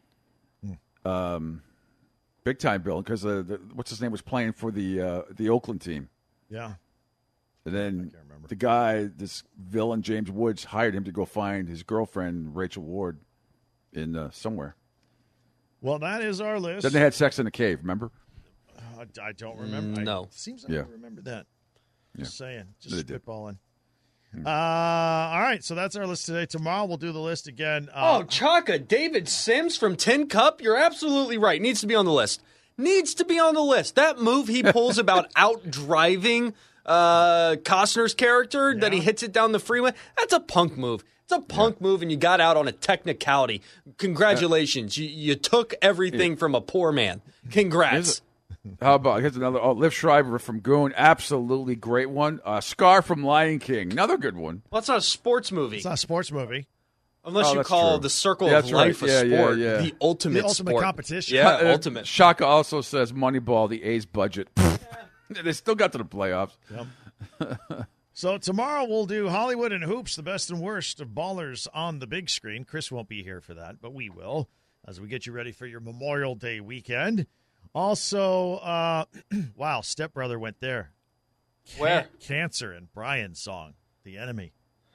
[SPEAKER 3] Hmm. Um, big-time villain because uh, the, what's his name was playing for the uh, the Oakland team.
[SPEAKER 2] Yeah.
[SPEAKER 3] And then the guy, this villain, James Woods, hired him to go find his girlfriend, Rachel Ward, in uh, somewhere.
[SPEAKER 2] Well, that is our list.
[SPEAKER 3] Then they had sex in a cave, remember?
[SPEAKER 2] Uh, I don't remember.
[SPEAKER 4] No.
[SPEAKER 2] It seems like
[SPEAKER 3] yeah.
[SPEAKER 2] I remember that. Just yeah. saying. Just
[SPEAKER 3] they
[SPEAKER 2] spitballing. Hmm. Uh, all right, so that's our list today. Tomorrow we'll do the list again. Uh,
[SPEAKER 4] oh, Chaka, David Sims from Tin Cup, you're absolutely right. Needs to be on the list. Needs to be on the list. That move he pulls about out-driving uh, Costner's character, yeah. that he hits it down the freeway, that's a punk move. It's a punk yeah. move, and you got out on a technicality. Congratulations. You, you took everything yeah. from a poor man. Congrats.
[SPEAKER 3] How about, here's another, oh, Liv Schreiber from Goon, absolutely great one. Uh, Scar from Lion King, another good one.
[SPEAKER 4] Well, it's not a sports movie.
[SPEAKER 2] It's not a sports movie.
[SPEAKER 4] Unless
[SPEAKER 3] oh,
[SPEAKER 4] you call
[SPEAKER 3] true.
[SPEAKER 4] the circle
[SPEAKER 3] yeah,
[SPEAKER 4] of life
[SPEAKER 3] right.
[SPEAKER 4] a
[SPEAKER 3] yeah,
[SPEAKER 4] sport,
[SPEAKER 3] yeah, yeah.
[SPEAKER 4] the ultimate
[SPEAKER 2] The ultimate
[SPEAKER 4] sport.
[SPEAKER 2] competition.
[SPEAKER 4] Yeah,
[SPEAKER 3] uh,
[SPEAKER 4] ultimate.
[SPEAKER 3] Shaka also says Moneyball, the A's budget. They still got to the playoffs.
[SPEAKER 2] Yep. So tomorrow we'll do Hollywood and Hoops, the best and worst of ballers on the big screen. Chris won't be here for that, but we will as we get you ready for your Memorial Day weekend. Also, uh, wow, Stepbrother went there.
[SPEAKER 4] Where?
[SPEAKER 2] Cancer and Brian's song, The Enemy.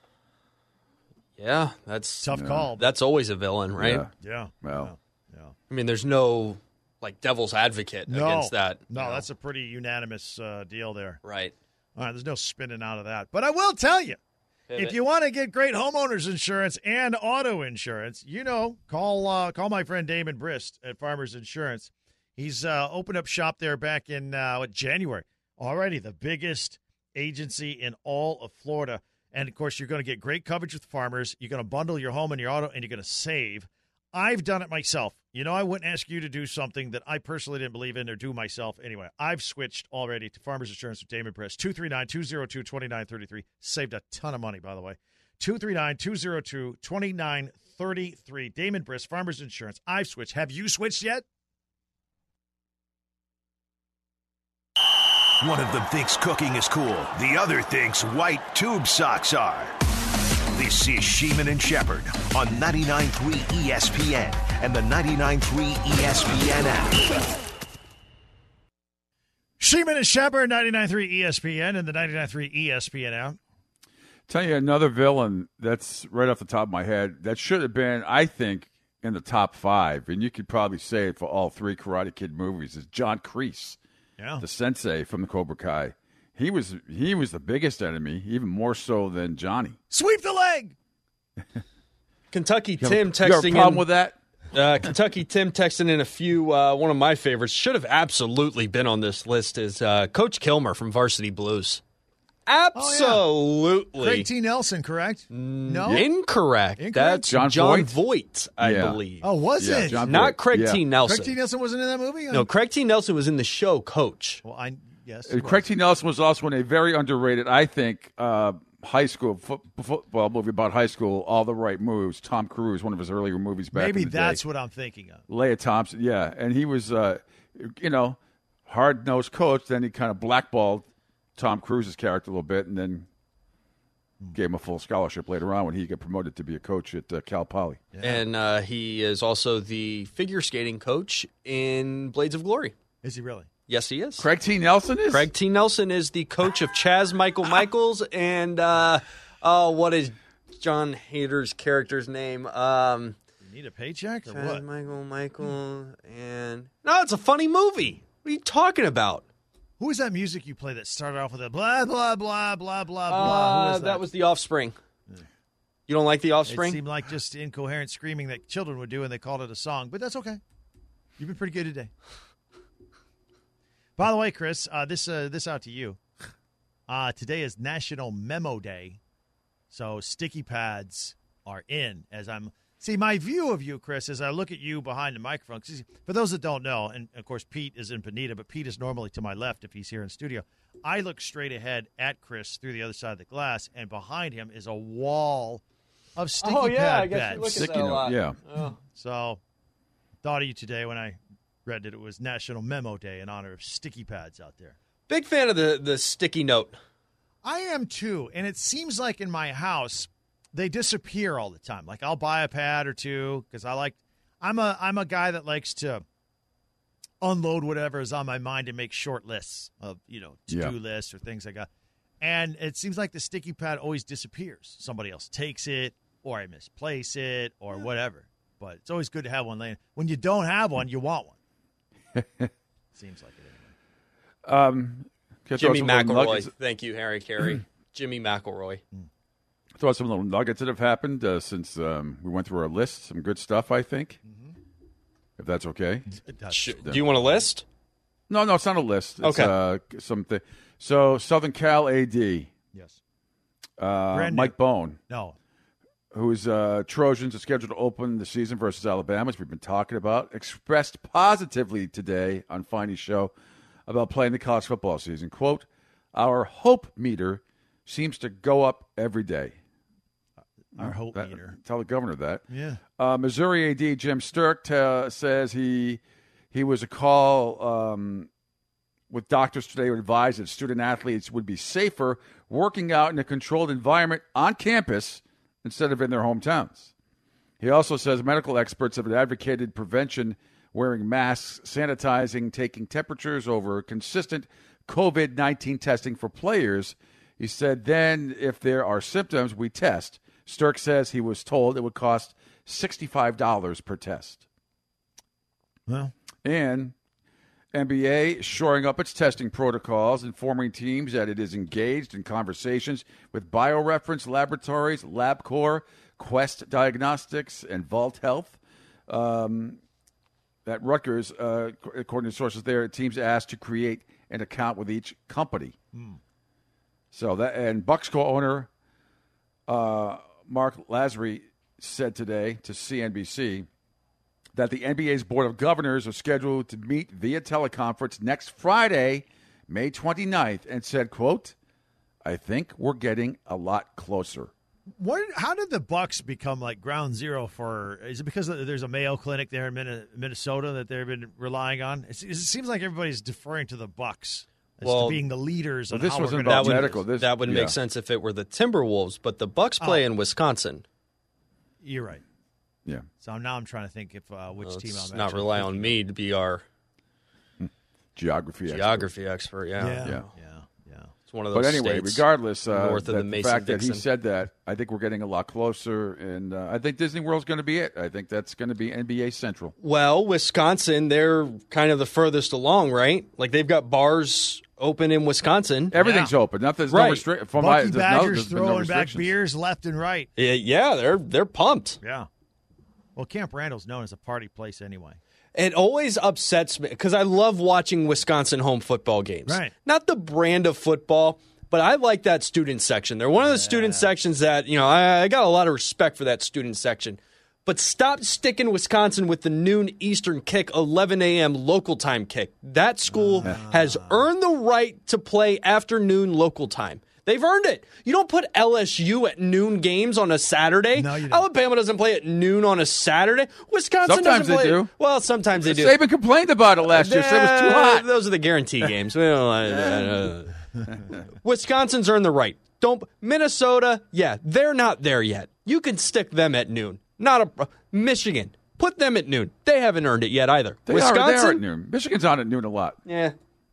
[SPEAKER 4] Yeah, that's
[SPEAKER 2] tough
[SPEAKER 3] yeah.
[SPEAKER 2] call.
[SPEAKER 4] That's always a villain, right?
[SPEAKER 3] Yeah.
[SPEAKER 2] Yeah.
[SPEAKER 3] Well,
[SPEAKER 2] yeah. yeah.
[SPEAKER 4] I mean, there's no like devil's advocate
[SPEAKER 2] no.
[SPEAKER 4] against that.
[SPEAKER 2] No,
[SPEAKER 4] you know?
[SPEAKER 2] that's a pretty unanimous uh, deal there.
[SPEAKER 4] Right.
[SPEAKER 2] All right, there's no spinning out of that. But I will tell you,
[SPEAKER 4] Pivot.
[SPEAKER 2] if you want to get great homeowners insurance and auto insurance, you know, call uh, call my friend Damon Brist at Farmers Insurance. He's uh, opened up shop there back in uh, January. Already the biggest agency in all of Florida. And, of course, you're going to get great coverage with Farmers. You're going to bundle your home and your auto, and you're going to save. I've done it myself. You know, I wouldn't ask you to do something that I personally didn't believe in or do myself anyway. I've switched already to Farmers Insurance with Damon Press. two three nine, two oh two, two nine three three. Saved a ton of money, by the way. two three nine, two oh two, two nine three three. Damon Briss, Farmers Insurance. I've switched. Have you switched yet?
[SPEAKER 1] One of them thinks cooking is cool. The other thinks white tube socks are. This is Sheeman and Shepherd on ninety-nine point three E S P N and the ninety-nine point three E S P N app.
[SPEAKER 2] Sheeman and Shepherd, ninety-nine point three E S P N and the ninety-nine point three E S P N app.
[SPEAKER 3] Tell you another villain that's right off the top of my head that should have been, I think, in the top five, and you could probably say it for all three Karate Kid movies, is John Kreese.
[SPEAKER 2] Yeah.
[SPEAKER 3] The sensei from the Cobra Kai. He was he was the biggest enemy, even more so than Johnny.
[SPEAKER 2] Sweep the leg!
[SPEAKER 4] Kentucky
[SPEAKER 3] You
[SPEAKER 4] Tim
[SPEAKER 3] have, you have
[SPEAKER 4] texting
[SPEAKER 3] a problem
[SPEAKER 4] in,
[SPEAKER 3] with that?
[SPEAKER 4] Uh, Kentucky Tim texting in a few, uh, one of my favorites, should have absolutely been on this list, is uh, Coach Kilmer from Varsity Blues. Absolutely.
[SPEAKER 2] Oh, yeah. Craig T. Nelson, correct? No?
[SPEAKER 4] Incorrect.
[SPEAKER 2] Incorrect?
[SPEAKER 4] That's
[SPEAKER 3] John
[SPEAKER 4] John
[SPEAKER 3] Voight?
[SPEAKER 4] Voight, I
[SPEAKER 3] Yeah.
[SPEAKER 4] believe.
[SPEAKER 2] Oh, was
[SPEAKER 3] Yeah,
[SPEAKER 2] it?
[SPEAKER 3] John
[SPEAKER 4] Not
[SPEAKER 3] Voight.
[SPEAKER 4] Craig
[SPEAKER 3] Yeah.
[SPEAKER 4] T. Nelson.
[SPEAKER 2] Craig T. Nelson wasn't in that movie?
[SPEAKER 4] No, Craig T. Nelson was in the show Coach.
[SPEAKER 2] Well, I yes.
[SPEAKER 3] Uh, Craig T. Nelson was also in a very underrated, I think, uh, high school fo- football movie about high school, All the Right Moves. Tom Cruise, one of his earlier movies back
[SPEAKER 2] Maybe
[SPEAKER 3] in the
[SPEAKER 2] that's
[SPEAKER 3] day.
[SPEAKER 2] what I'm thinking of.
[SPEAKER 3] Leia Thompson, yeah. And he was, uh, you know, hard-nosed coach. Then he kind of blackballed Tom Cruise's character a little bit and then gave him a full scholarship later on when he got promoted to be a coach at uh, Cal Poly.
[SPEAKER 4] Yeah. And uh, he is also the figure skating coach in Blades of Glory.
[SPEAKER 2] Is he really?
[SPEAKER 4] Yes, he is.
[SPEAKER 3] Craig T. Nelson is?
[SPEAKER 4] Craig T. Nelson is the coach of Chaz Michael Michaels and, uh, oh, what is John Hader's character's name? Um,
[SPEAKER 2] Need a paycheck or
[SPEAKER 4] Chad,
[SPEAKER 2] what?
[SPEAKER 4] Michael, Michael, and no, it's a funny movie. What are you talking about?
[SPEAKER 2] Who is that music you play that started off with a blah blah blah blah blah
[SPEAKER 4] Uh,
[SPEAKER 2] blah? Who is that?
[SPEAKER 4] that was The Offspring. You don't like The
[SPEAKER 2] It
[SPEAKER 4] Offspring?
[SPEAKER 2] seemed like just incoherent screaming that children would do, and they called it a song. But that's okay. You've been pretty good today. By the way, Chris, uh, this uh, this out to you. Uh, today is National Memo Day, so sticky pads are in. As I'm see my view of you, Chris, as I look at you behind the microphone. 'Cause for those that don't know, and of course Pete is in Bonita, but Pete is normally to my left if he's here in studio. I look straight ahead at Chris through the other side of the glass, and behind him is a wall of sticky
[SPEAKER 4] oh, yeah,
[SPEAKER 2] pad
[SPEAKER 4] I guess
[SPEAKER 2] pads.
[SPEAKER 4] you look at
[SPEAKER 3] Sticky
[SPEAKER 4] that a
[SPEAKER 3] note,
[SPEAKER 4] lot.
[SPEAKER 3] yeah.
[SPEAKER 4] Oh.
[SPEAKER 2] So, thought of you today when I read that it was National Memo Day in honor of sticky pads out there.
[SPEAKER 4] Big fan of the, the sticky note.
[SPEAKER 2] I am too, and it seems like in my house they disappear all the time. Like I'll buy a pad or two because I like. I'm a I'm a guy that likes to unload whatever is on my mind and make short lists of you know to do
[SPEAKER 3] Yeah.
[SPEAKER 2] lists or things I got. And it seems like the sticky pad always disappears. Somebody else takes it, or I misplace it, or whatever. But it's always good to have one laying. When you don't have one, you want one. Seems like it anyway.
[SPEAKER 3] Um, can I throw
[SPEAKER 4] Jimmy
[SPEAKER 3] some little
[SPEAKER 4] McElroy.
[SPEAKER 3] nuggets-
[SPEAKER 4] Thank you, Harry Carey. Jimmy McElroy.
[SPEAKER 3] Throw out some little nuggets that have happened uh, since um, we went through our list. Some good stuff, I think.
[SPEAKER 2] Mm-hmm.
[SPEAKER 3] If that's okay.
[SPEAKER 2] It does.
[SPEAKER 4] Sh- Do you want a list?
[SPEAKER 3] No, no, it's not a list. It's,
[SPEAKER 4] Okay.
[SPEAKER 3] Uh, something. So Southern Cal A D,
[SPEAKER 2] Yes.
[SPEAKER 3] uh,
[SPEAKER 2] Brand new.
[SPEAKER 3] Mike Bone,
[SPEAKER 2] No.
[SPEAKER 3] whose uh, Trojans are scheduled to open the season versus Alabama, as we've been talking about, expressed positively today on Finey's show about playing the college football season. Quote, our hope meter seems to go up every day.
[SPEAKER 2] Our hope
[SPEAKER 3] That-
[SPEAKER 2] meter.
[SPEAKER 3] Tell the governor that.
[SPEAKER 2] Yeah.
[SPEAKER 3] Uh, Missouri A D Jim Sturk uh, says he he was a call um, with doctors today who advised that student athletes would be safer working out in a controlled environment on campus instead of in their hometowns. He also says medical experts have advocated prevention, wearing masks, sanitizing, taking temperatures over consistent covid nineteen testing for players. He said then if there are symptoms, we test. Sturk says he was told it would cost sixty-five dollars per test.
[SPEAKER 2] Well,
[SPEAKER 3] And N B A shoring up its testing protocols, informing teams that it is engaged in conversations with BioReference Laboratories, LabCorp, Quest Diagnostics, and Vault Health. Um, at Rutgers, uh, according to sources there, teams asked to create an account with each company.
[SPEAKER 2] Hmm.
[SPEAKER 3] So that and Bucks co-owner uh, Mark Lazary said today to C N B C that the N B A's Board of Governors are scheduled to meet via teleconference next Friday, May twenty-ninth, and said, quote, I think we're getting a lot closer.
[SPEAKER 2] what? How did the Bucks become like ground zero for? Is it because there's a Mayo Clinic there in Min- Minnesota that they've been relying on? It's, it seems like everybody's deferring to the Bucks as
[SPEAKER 4] Well,
[SPEAKER 2] to being the leaders.
[SPEAKER 3] well,
[SPEAKER 2] on
[SPEAKER 3] this
[SPEAKER 2] how
[SPEAKER 3] wasn't
[SPEAKER 2] we're gonna
[SPEAKER 3] about
[SPEAKER 2] do
[SPEAKER 4] would,
[SPEAKER 3] medical. This-
[SPEAKER 4] that would
[SPEAKER 3] yeah.
[SPEAKER 4] make sense if it were the Timberwolves, but the Bucks play
[SPEAKER 2] Oh.
[SPEAKER 4] in Wisconsin.
[SPEAKER 2] You're right.
[SPEAKER 3] Yeah.
[SPEAKER 2] So now I'm trying to think if uh, which
[SPEAKER 4] Well,
[SPEAKER 2] team
[SPEAKER 4] let's
[SPEAKER 2] I'm
[SPEAKER 4] not
[SPEAKER 2] actually
[SPEAKER 4] rely on
[SPEAKER 2] thinking
[SPEAKER 4] me to be our
[SPEAKER 3] Geography expert.
[SPEAKER 4] geography expert. Yeah.
[SPEAKER 2] of. Yeah,
[SPEAKER 3] Yeah.
[SPEAKER 2] yeah, yeah.
[SPEAKER 4] It's one of those
[SPEAKER 3] But anyway,
[SPEAKER 4] states.
[SPEAKER 3] regardless, uh,
[SPEAKER 4] north of
[SPEAKER 3] that
[SPEAKER 4] the Mason
[SPEAKER 3] fact that he
[SPEAKER 4] Dixon.
[SPEAKER 3] said that, I think we're getting a lot closer, and uh, I think Disney World's going to be it. I think that's going to be N B A Central.
[SPEAKER 4] Well, Wisconsin, they're kind of the furthest along, right? Like they've got bars open in Wisconsin.
[SPEAKER 3] Everything's open. Nothing's
[SPEAKER 4] Right.
[SPEAKER 3] no restriction. From
[SPEAKER 2] Bucky
[SPEAKER 3] my, there's no,
[SPEAKER 2] Badgers
[SPEAKER 3] there's been no
[SPEAKER 2] throwing back
[SPEAKER 3] restrictions.
[SPEAKER 2] beers left and right.
[SPEAKER 4] Yeah, yeah, they're they're pumped.
[SPEAKER 2] Yeah. Well, Camp Randall's known as a party place anyway.
[SPEAKER 4] It always upsets me because I love watching Wisconsin home football games.
[SPEAKER 2] Right.
[SPEAKER 4] Not the brand of football, but I like that student section. They're one of the student sections that, you know, I, I got a lot of respect for that student section. But stop sticking Wisconsin with the noon Eastern kick, eleven a.m. local time kick. That school has earned the right to play afternoon local time. They've earned it. You don't put L S U at noon games on a Saturday.
[SPEAKER 2] No, you don't.
[SPEAKER 4] Alabama doesn't play at noon on a Saturday. Wisconsin
[SPEAKER 3] Sometimes
[SPEAKER 4] doesn't
[SPEAKER 3] they
[SPEAKER 4] play.
[SPEAKER 3] do.
[SPEAKER 4] Well, sometimes they do.
[SPEAKER 3] Saban complained about it last year. Said it was too
[SPEAKER 4] Uh,
[SPEAKER 3] hot.
[SPEAKER 4] Those are the guarantee games. Well, I- I- I- Wisconsin's earned the right. Don't Minnesota? Yeah, they're not there yet. You can stick them at noon. Not a Michigan. Put them at noon. They haven't earned it yet either.
[SPEAKER 3] They
[SPEAKER 4] Wisconsin.
[SPEAKER 3] are there at noon. Michigan's on at noon a lot.
[SPEAKER 4] Yeah.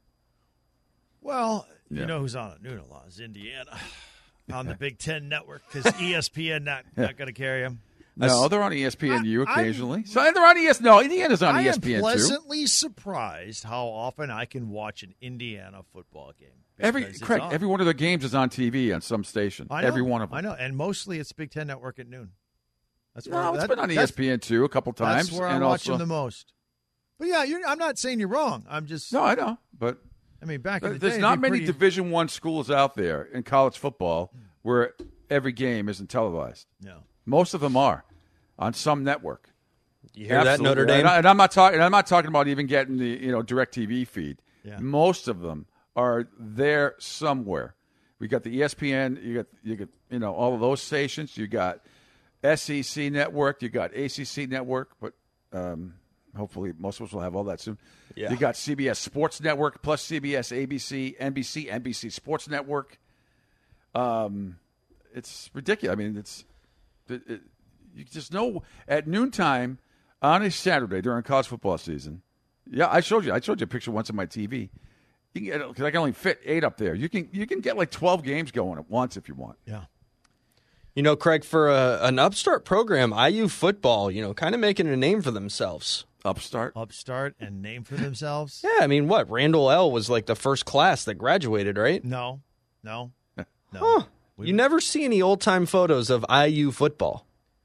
[SPEAKER 2] Well,
[SPEAKER 3] Yeah.
[SPEAKER 2] you know who's on it noon a lot is Indiana on the Big Ten Network because E S P N not not going to carry them.
[SPEAKER 3] No, they're on E S P N U
[SPEAKER 2] I-
[SPEAKER 3] occasionally. So they're on E S. No, Indiana's on
[SPEAKER 2] I
[SPEAKER 3] E S P N
[SPEAKER 2] am
[SPEAKER 3] too.
[SPEAKER 2] pleasantly surprised how often I can watch an Indiana football game.
[SPEAKER 3] Every
[SPEAKER 2] because it's
[SPEAKER 3] Craig,
[SPEAKER 2] on.
[SPEAKER 3] every one of their games is on T V on some station.
[SPEAKER 2] I know,
[SPEAKER 3] every one of them.
[SPEAKER 2] I know, and mostly it's Big Ten Network at noon. That's
[SPEAKER 3] No,
[SPEAKER 2] where,
[SPEAKER 3] it's
[SPEAKER 2] that-
[SPEAKER 3] been on E
[SPEAKER 2] that's-
[SPEAKER 3] S P N two a couple times.
[SPEAKER 2] That's where
[SPEAKER 3] and
[SPEAKER 2] I'm watching
[SPEAKER 3] also,
[SPEAKER 2] the most. But yeah, you're, I'm not saying you're wrong. I'm just.
[SPEAKER 3] No, I know, but
[SPEAKER 2] I mean, back in the
[SPEAKER 3] there's
[SPEAKER 2] day,
[SPEAKER 3] not
[SPEAKER 2] it'd be
[SPEAKER 3] many
[SPEAKER 2] pretty-
[SPEAKER 3] Division One schools out there in college football where every game isn't televised.
[SPEAKER 2] No.
[SPEAKER 3] Most of them are on some network.
[SPEAKER 4] You hear that,
[SPEAKER 3] Absolutely.
[SPEAKER 4] Notre Dame?
[SPEAKER 3] And, I, and I'm not talking. I'm not talking about even getting the you know DirecTV feed.
[SPEAKER 2] Yeah.
[SPEAKER 3] Most of them are there somewhere. We got the E S P N. You got you got you know all of those stations. You got S E C Network. You got A C C Network. But um, hopefully most of us will have all that soon.
[SPEAKER 4] Yeah.
[SPEAKER 3] You got C B S Sports Network plus C B S, A B C, N B C, N B C Sports Network. Um, it's ridiculous. I mean, it's it, it, you just know at noontime on a Saturday during college football season. Yeah, I showed you. I showed you a picture once on my T V. You can get because I can only fit eight up there. You can you can get like twelve games going at once if you want.
[SPEAKER 2] Yeah.
[SPEAKER 4] You know, Craig, for a, an upstart program, I U football, you know, kind of making a name for themselves.
[SPEAKER 3] Upstart.
[SPEAKER 2] Upstart and name for themselves.
[SPEAKER 4] Yeah, I mean, what? Randall L. was like the first class that graduated, right?
[SPEAKER 2] No. No. No.
[SPEAKER 4] Huh. You never see any old-time photos of I U football.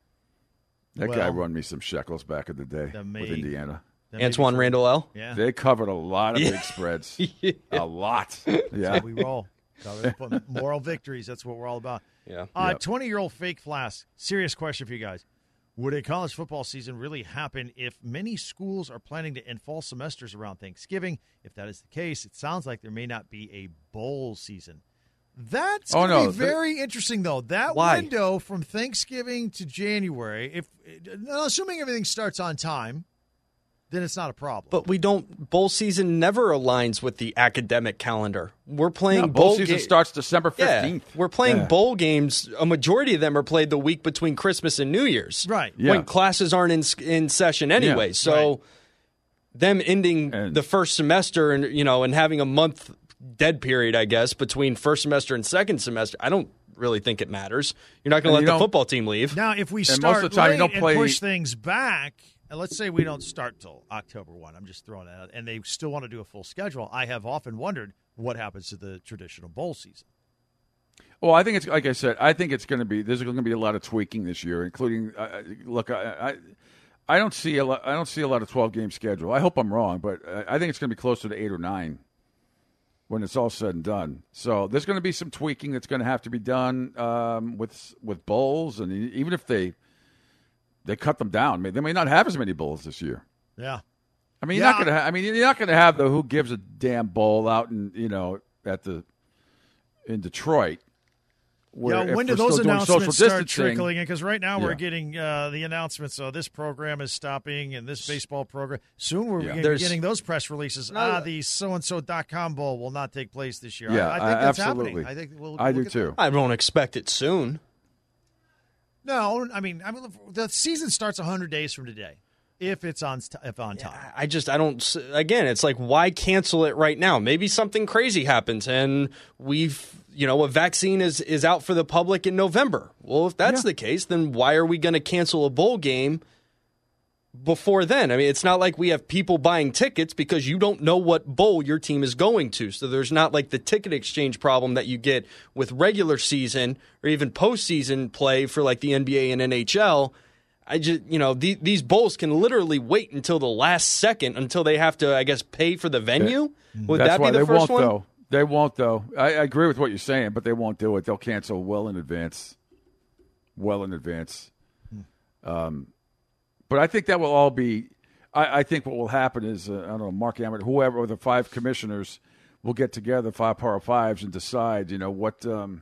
[SPEAKER 3] That
[SPEAKER 2] Well,
[SPEAKER 3] guy run me some shekels back in the day
[SPEAKER 2] that
[SPEAKER 3] with
[SPEAKER 2] may-
[SPEAKER 3] Indiana.
[SPEAKER 2] That may be
[SPEAKER 4] Antoine
[SPEAKER 2] true.
[SPEAKER 4] Randall L.
[SPEAKER 2] Yeah.
[SPEAKER 3] They covered a lot of
[SPEAKER 4] Yeah.
[SPEAKER 3] big spreads.
[SPEAKER 4] Yeah.
[SPEAKER 3] A lot.
[SPEAKER 2] That's
[SPEAKER 3] Yeah.
[SPEAKER 2] how we roll. That's how we- Moral victories. That's what we're all about.
[SPEAKER 4] Yeah.
[SPEAKER 2] Uh,
[SPEAKER 3] Yep.
[SPEAKER 2] twenty-year-old fake flask. Serious question for you guys. Would a college football season really happen if many schools are planning to end fall semesters around Thanksgiving? If that is the case, it sounds like there may not be a bowl season. That's
[SPEAKER 3] Oh,
[SPEAKER 2] going to
[SPEAKER 3] no.
[SPEAKER 2] be very interesting, though. That
[SPEAKER 4] Why?
[SPEAKER 2] window from Thanksgiving to January, if assuming everything starts on time, then it's not a problem.
[SPEAKER 4] But we don't. Bowl season never aligns with the academic calendar. We're playing
[SPEAKER 3] No, bowl
[SPEAKER 4] bowl
[SPEAKER 3] season
[SPEAKER 4] ga-
[SPEAKER 3] starts December
[SPEAKER 4] Yeah,
[SPEAKER 3] fifteenth.
[SPEAKER 4] we're playing
[SPEAKER 3] Yeah.
[SPEAKER 4] bowl games. A majority of them are played the week between Christmas and New Year's,
[SPEAKER 2] Right.
[SPEAKER 3] Yeah.
[SPEAKER 4] when classes aren't in in session anyway.
[SPEAKER 3] Yeah.
[SPEAKER 4] So
[SPEAKER 2] Right.
[SPEAKER 4] them ending
[SPEAKER 3] And-
[SPEAKER 4] the first semester and you know and having a month dead period, I guess, between first semester and second semester, I don't really think it matters. You're not going
[SPEAKER 3] And
[SPEAKER 4] to
[SPEAKER 3] you
[SPEAKER 4] let the
[SPEAKER 3] don't-
[SPEAKER 4] football team leave.
[SPEAKER 2] Now, if we
[SPEAKER 3] most of
[SPEAKER 2] start
[SPEAKER 3] the time you
[SPEAKER 2] late
[SPEAKER 3] don't
[SPEAKER 2] and
[SPEAKER 3] play-
[SPEAKER 2] push things back, and let's say we don't start till October first, I'm just throwing that out, and they still want to do a full schedule, I have often wondered what happens to the traditional bowl season.
[SPEAKER 3] Well, I think it's like I said. I think it's going to be. There's going to be a lot of tweaking this year, including. Uh, look, I, I, I don't see a lot. I don't see a lot of twelve game schedule. I hope I'm wrong, but I think it's going to be closer to eight or nine when it's all said and done. So there's going to be some tweaking that's going to have to be done um, with with bowls, and even if they they cut them down, they may not have as many bowls this year.
[SPEAKER 2] Yeah.
[SPEAKER 3] I mean, you're
[SPEAKER 2] Yeah.
[SPEAKER 3] not going to. Ha- I mean, you're not going to have the who gives a damn bowl out in you know at the in Detroit. Where
[SPEAKER 2] Yeah,
[SPEAKER 3] if
[SPEAKER 2] when do
[SPEAKER 3] we're
[SPEAKER 2] those
[SPEAKER 3] still doing social
[SPEAKER 2] announcements start
[SPEAKER 3] distancing-
[SPEAKER 2] trickling in? Because right now we're
[SPEAKER 3] Yeah.
[SPEAKER 2] getting uh, the announcements. So this program is stopping, and this baseball program. Soon we're
[SPEAKER 3] Yeah.
[SPEAKER 2] going to be
[SPEAKER 4] There's-
[SPEAKER 2] getting those press releases. ah, the so and so dot com bowl will not take place this year.
[SPEAKER 3] Yeah,
[SPEAKER 2] I, I think
[SPEAKER 3] uh,
[SPEAKER 2] that's
[SPEAKER 3] absolutely.
[SPEAKER 2] happening. I think we'll,
[SPEAKER 3] I
[SPEAKER 2] we'll
[SPEAKER 3] do
[SPEAKER 2] get
[SPEAKER 3] too.
[SPEAKER 4] I don't expect it soon.
[SPEAKER 2] No, I mean, I mean, the season starts one hundred days from today, if it's on st- if on time.
[SPEAKER 4] I just I don't. s- Again, it's like why cancel it right now? Maybe something crazy happens and we've you know a vaccine is is out for the public in November. Well, if that's
[SPEAKER 3] Yeah.
[SPEAKER 4] the case, then why are we going to cancel a bowl game before then? I mean, it's not like we have people buying tickets because you don't know what bowl your team is going to. So there's not like the ticket exchange problem that you get with regular season or even postseason play for like the N B A and N H L. I just, you know, the, these bowls can literally wait until the last second until they have to, I guess, pay for the venue. Would
[SPEAKER 3] That's
[SPEAKER 4] that
[SPEAKER 3] why
[SPEAKER 4] be the
[SPEAKER 3] they
[SPEAKER 4] first
[SPEAKER 3] won't,
[SPEAKER 4] one?
[SPEAKER 3] though. They won't, though. I, I agree with what you're saying, but they won't do it. They'll cancel well in advance. Well in advance. Um, but I think that will all be. I, I think what will happen is, uh, I don't know, Mark Emmert, whoever, or the five commissioners will get together, five Power Fives, and decide, you know, what. Um,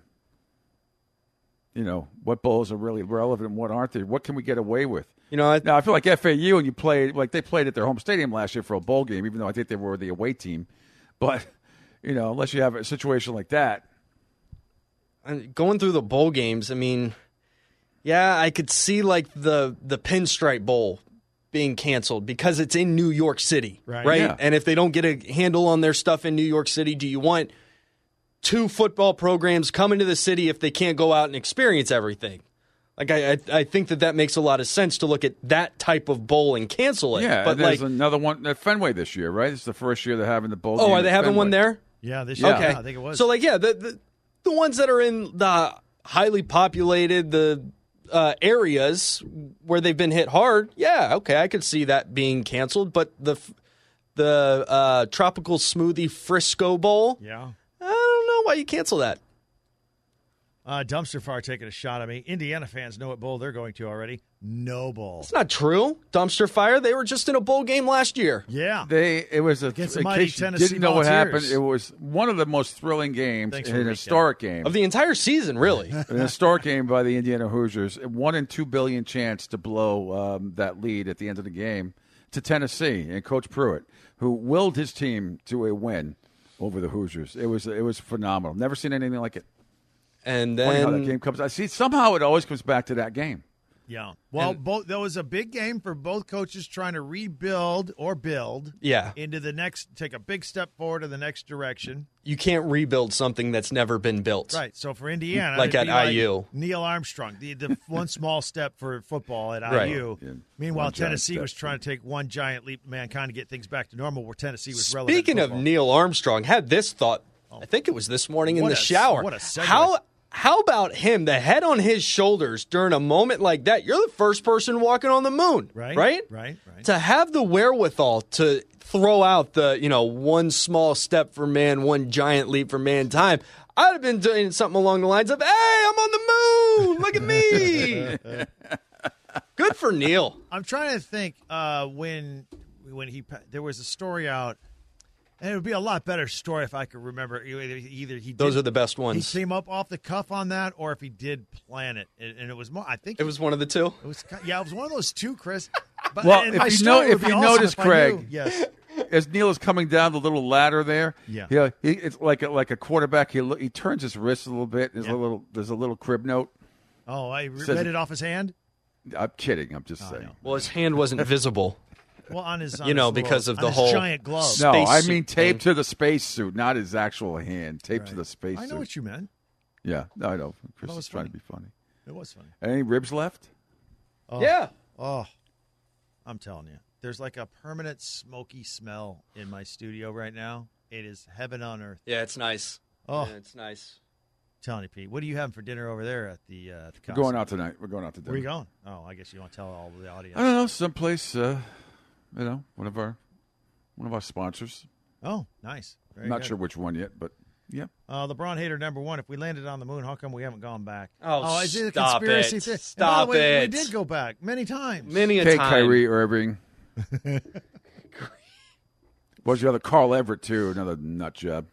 [SPEAKER 3] You know, what bowls are really relevant and what aren't they? What can we get away with?
[SPEAKER 4] You know, I,
[SPEAKER 3] Now, I feel like F A U, and you played, like they played at their home stadium last year for a bowl game, even though I think they were the away team. But, you know, unless you have a situation like that.
[SPEAKER 4] going through the bowl games, I mean, yeah, I could see like the the Pinstripe Bowl being canceled because it's in New York City,
[SPEAKER 2] Right.
[SPEAKER 4] right?
[SPEAKER 3] Yeah.
[SPEAKER 4] And if they don't get a handle on their stuff in New York City, do you want two football programs coming to the city if they can't go out and experience everything? Like I, I, I think that that makes a lot of sense to look at that type of bowl and cancel it.
[SPEAKER 3] Yeah,
[SPEAKER 4] but
[SPEAKER 3] there's
[SPEAKER 4] like
[SPEAKER 3] another one at Fenway this year, right? It's the first year they're having the bowl.
[SPEAKER 4] oh,
[SPEAKER 3] game
[SPEAKER 4] are they
[SPEAKER 3] at
[SPEAKER 4] having
[SPEAKER 3] Fenway.
[SPEAKER 4] one there?
[SPEAKER 2] Yeah, this year.
[SPEAKER 4] Okay,
[SPEAKER 2] Yeah, I think it was.
[SPEAKER 4] So like, yeah, the the, the ones that are in the highly populated the uh, areas where they've been hit hard, yeah, okay, I could see that being canceled. But the the uh, Tropical Smoothie Frisco Bowl,
[SPEAKER 2] yeah.
[SPEAKER 4] I don't know why you cancel that.
[SPEAKER 2] Uh, Dumpster Fire taking a shot at me. Indiana fans know what bowl they're going to already. No bowl.
[SPEAKER 4] It's not true. Dumpster Fire, they were just in a bowl game last year.
[SPEAKER 2] Yeah.
[SPEAKER 3] They it was a
[SPEAKER 2] Against the
[SPEAKER 3] in
[SPEAKER 2] mighty
[SPEAKER 3] case you
[SPEAKER 2] Tennessee
[SPEAKER 3] didn't know what
[SPEAKER 2] Volunteers.
[SPEAKER 3] happened. It was one of the most thrilling games
[SPEAKER 2] Thanks
[SPEAKER 3] in
[SPEAKER 2] for
[SPEAKER 3] an
[SPEAKER 2] the
[SPEAKER 3] historic game.
[SPEAKER 4] Of the entire season, really.
[SPEAKER 3] An historic game by the Indiana Hoosiers. A One in two billion chance to blow um, that lead at the end of the game to Tennessee and Coach Pruitt, who willed his team to a win over the Hoosiers. It was it was phenomenal. Never seen anything like it.
[SPEAKER 4] And
[SPEAKER 3] Funny how that
[SPEAKER 4] then
[SPEAKER 3] game comes. I see. Somehow it always comes back to that game.
[SPEAKER 2] Yeah. Well,
[SPEAKER 4] And-
[SPEAKER 2] both there was a big game for both coaches trying to rebuild or build
[SPEAKER 4] yeah,
[SPEAKER 2] into the next, take a big step forward in the next direction.
[SPEAKER 4] you can't rebuild something that's never been built.
[SPEAKER 2] Right. So for Indiana,
[SPEAKER 4] Like
[SPEAKER 2] it'd
[SPEAKER 4] at
[SPEAKER 2] be
[SPEAKER 4] I U.
[SPEAKER 2] Neil Armstrong, the, the one small step for football at
[SPEAKER 4] Right.
[SPEAKER 2] I U.
[SPEAKER 3] Yeah.
[SPEAKER 2] Meanwhile,
[SPEAKER 3] One giant
[SPEAKER 2] Tennessee
[SPEAKER 3] step.
[SPEAKER 2] was trying to take one giant leap of mankind to get things back to normal, where Tennessee was relevant.
[SPEAKER 4] Speaking of
[SPEAKER 2] football.
[SPEAKER 4] Neil Armstrong, had this thought. I think it was this morning in
[SPEAKER 2] What
[SPEAKER 4] the
[SPEAKER 2] a-
[SPEAKER 4] shower.
[SPEAKER 2] what a segue.
[SPEAKER 4] How how about him? The head on his shoulders during a moment like that. You're the first person walking on the moon,
[SPEAKER 2] Right.
[SPEAKER 4] Right.
[SPEAKER 2] Right. Right.
[SPEAKER 4] To have the wherewithal to throw out the you know one small step for man, one giant leap for mankind. I'd have been doing something along the lines of, "Hey, I'm on the moon. Look at me." Good for Neil.
[SPEAKER 2] I'm trying to think uh, when when he pa- there was a story out, and it would be a lot better story if I could remember. Either, either he
[SPEAKER 4] Those
[SPEAKER 2] did,
[SPEAKER 4] are the best
[SPEAKER 2] he
[SPEAKER 4] ones.
[SPEAKER 2] came up off the cuff on that, or if he did plan it, and, and it was more. I think
[SPEAKER 4] It was one of the two.
[SPEAKER 2] It was ki- yeah, it was one of those two, Chris. But,
[SPEAKER 3] Well,
[SPEAKER 2] and
[SPEAKER 3] if
[SPEAKER 2] my
[SPEAKER 3] you
[SPEAKER 2] story
[SPEAKER 3] know-
[SPEAKER 2] would
[SPEAKER 3] if
[SPEAKER 2] be
[SPEAKER 3] you
[SPEAKER 2] awesome
[SPEAKER 3] notice,
[SPEAKER 2] if I
[SPEAKER 3] Craig,
[SPEAKER 2] knew. Yes,
[SPEAKER 3] As Neil is coming down the little ladder there,
[SPEAKER 2] Yeah.
[SPEAKER 3] he, he, it's like a, like a quarterback. He lo- he turns his wrist a little bit. There's
[SPEAKER 2] Yeah.
[SPEAKER 3] a little there's a little crib note.
[SPEAKER 2] oh, I
[SPEAKER 3] Says-
[SPEAKER 2] read it off his hand.
[SPEAKER 3] I'm kidding. I'm just
[SPEAKER 2] Oh,
[SPEAKER 3] saying.
[SPEAKER 2] no.
[SPEAKER 4] Well, his hand wasn't visible.
[SPEAKER 2] Well, on his, on
[SPEAKER 4] You know,
[SPEAKER 2] his little-
[SPEAKER 4] because of
[SPEAKER 2] on
[SPEAKER 4] the
[SPEAKER 2] his
[SPEAKER 4] whole-
[SPEAKER 2] giant glove.
[SPEAKER 3] No, I
[SPEAKER 4] spacesuit
[SPEAKER 3] mean taped
[SPEAKER 4] thing.
[SPEAKER 3] to the spacesuit, not his actual hand. Taped to
[SPEAKER 2] Right.
[SPEAKER 3] the spacesuit.
[SPEAKER 2] I know what you meant.
[SPEAKER 3] Yeah, no, I know. Chris
[SPEAKER 2] That was
[SPEAKER 3] is trying
[SPEAKER 2] funny.
[SPEAKER 3] to be funny.
[SPEAKER 2] It was funny.
[SPEAKER 3] Any ribs left?
[SPEAKER 2] Oh,
[SPEAKER 4] Yeah.
[SPEAKER 2] Oh, I'm telling you, there's like a permanent smoky smell in my studio right now. It is heaven on earth.
[SPEAKER 4] Yeah, it's nice.
[SPEAKER 2] Oh,
[SPEAKER 4] Yeah, it's nice.
[SPEAKER 2] telling you, Pete. What are you having for dinner over there at the uh, at the
[SPEAKER 3] We're
[SPEAKER 2] Casa?
[SPEAKER 3] going out tonight. We're going out to dinner.
[SPEAKER 2] Where are you going? Oh, I guess you want to tell all the audience.
[SPEAKER 3] I don't know, someplace. Uh, you know, one of our one of our sponsors.
[SPEAKER 2] Oh, nice. Very
[SPEAKER 3] I'm not
[SPEAKER 2] good.
[SPEAKER 3] sure which one yet, but yeah.
[SPEAKER 2] Uh, LeBron hater number one. If we landed on the moon, how come we haven't gone back?
[SPEAKER 4] Oh,
[SPEAKER 2] is it a
[SPEAKER 4] stop
[SPEAKER 2] conspiracy
[SPEAKER 4] it.
[SPEAKER 2] theory?
[SPEAKER 4] Stop
[SPEAKER 2] And by the way,
[SPEAKER 4] it.
[SPEAKER 2] We did go back many times.
[SPEAKER 4] Many a
[SPEAKER 3] Okay,
[SPEAKER 4] time.
[SPEAKER 3] Kyrie Irving. What's the other? Carl Everett too. Another nut job.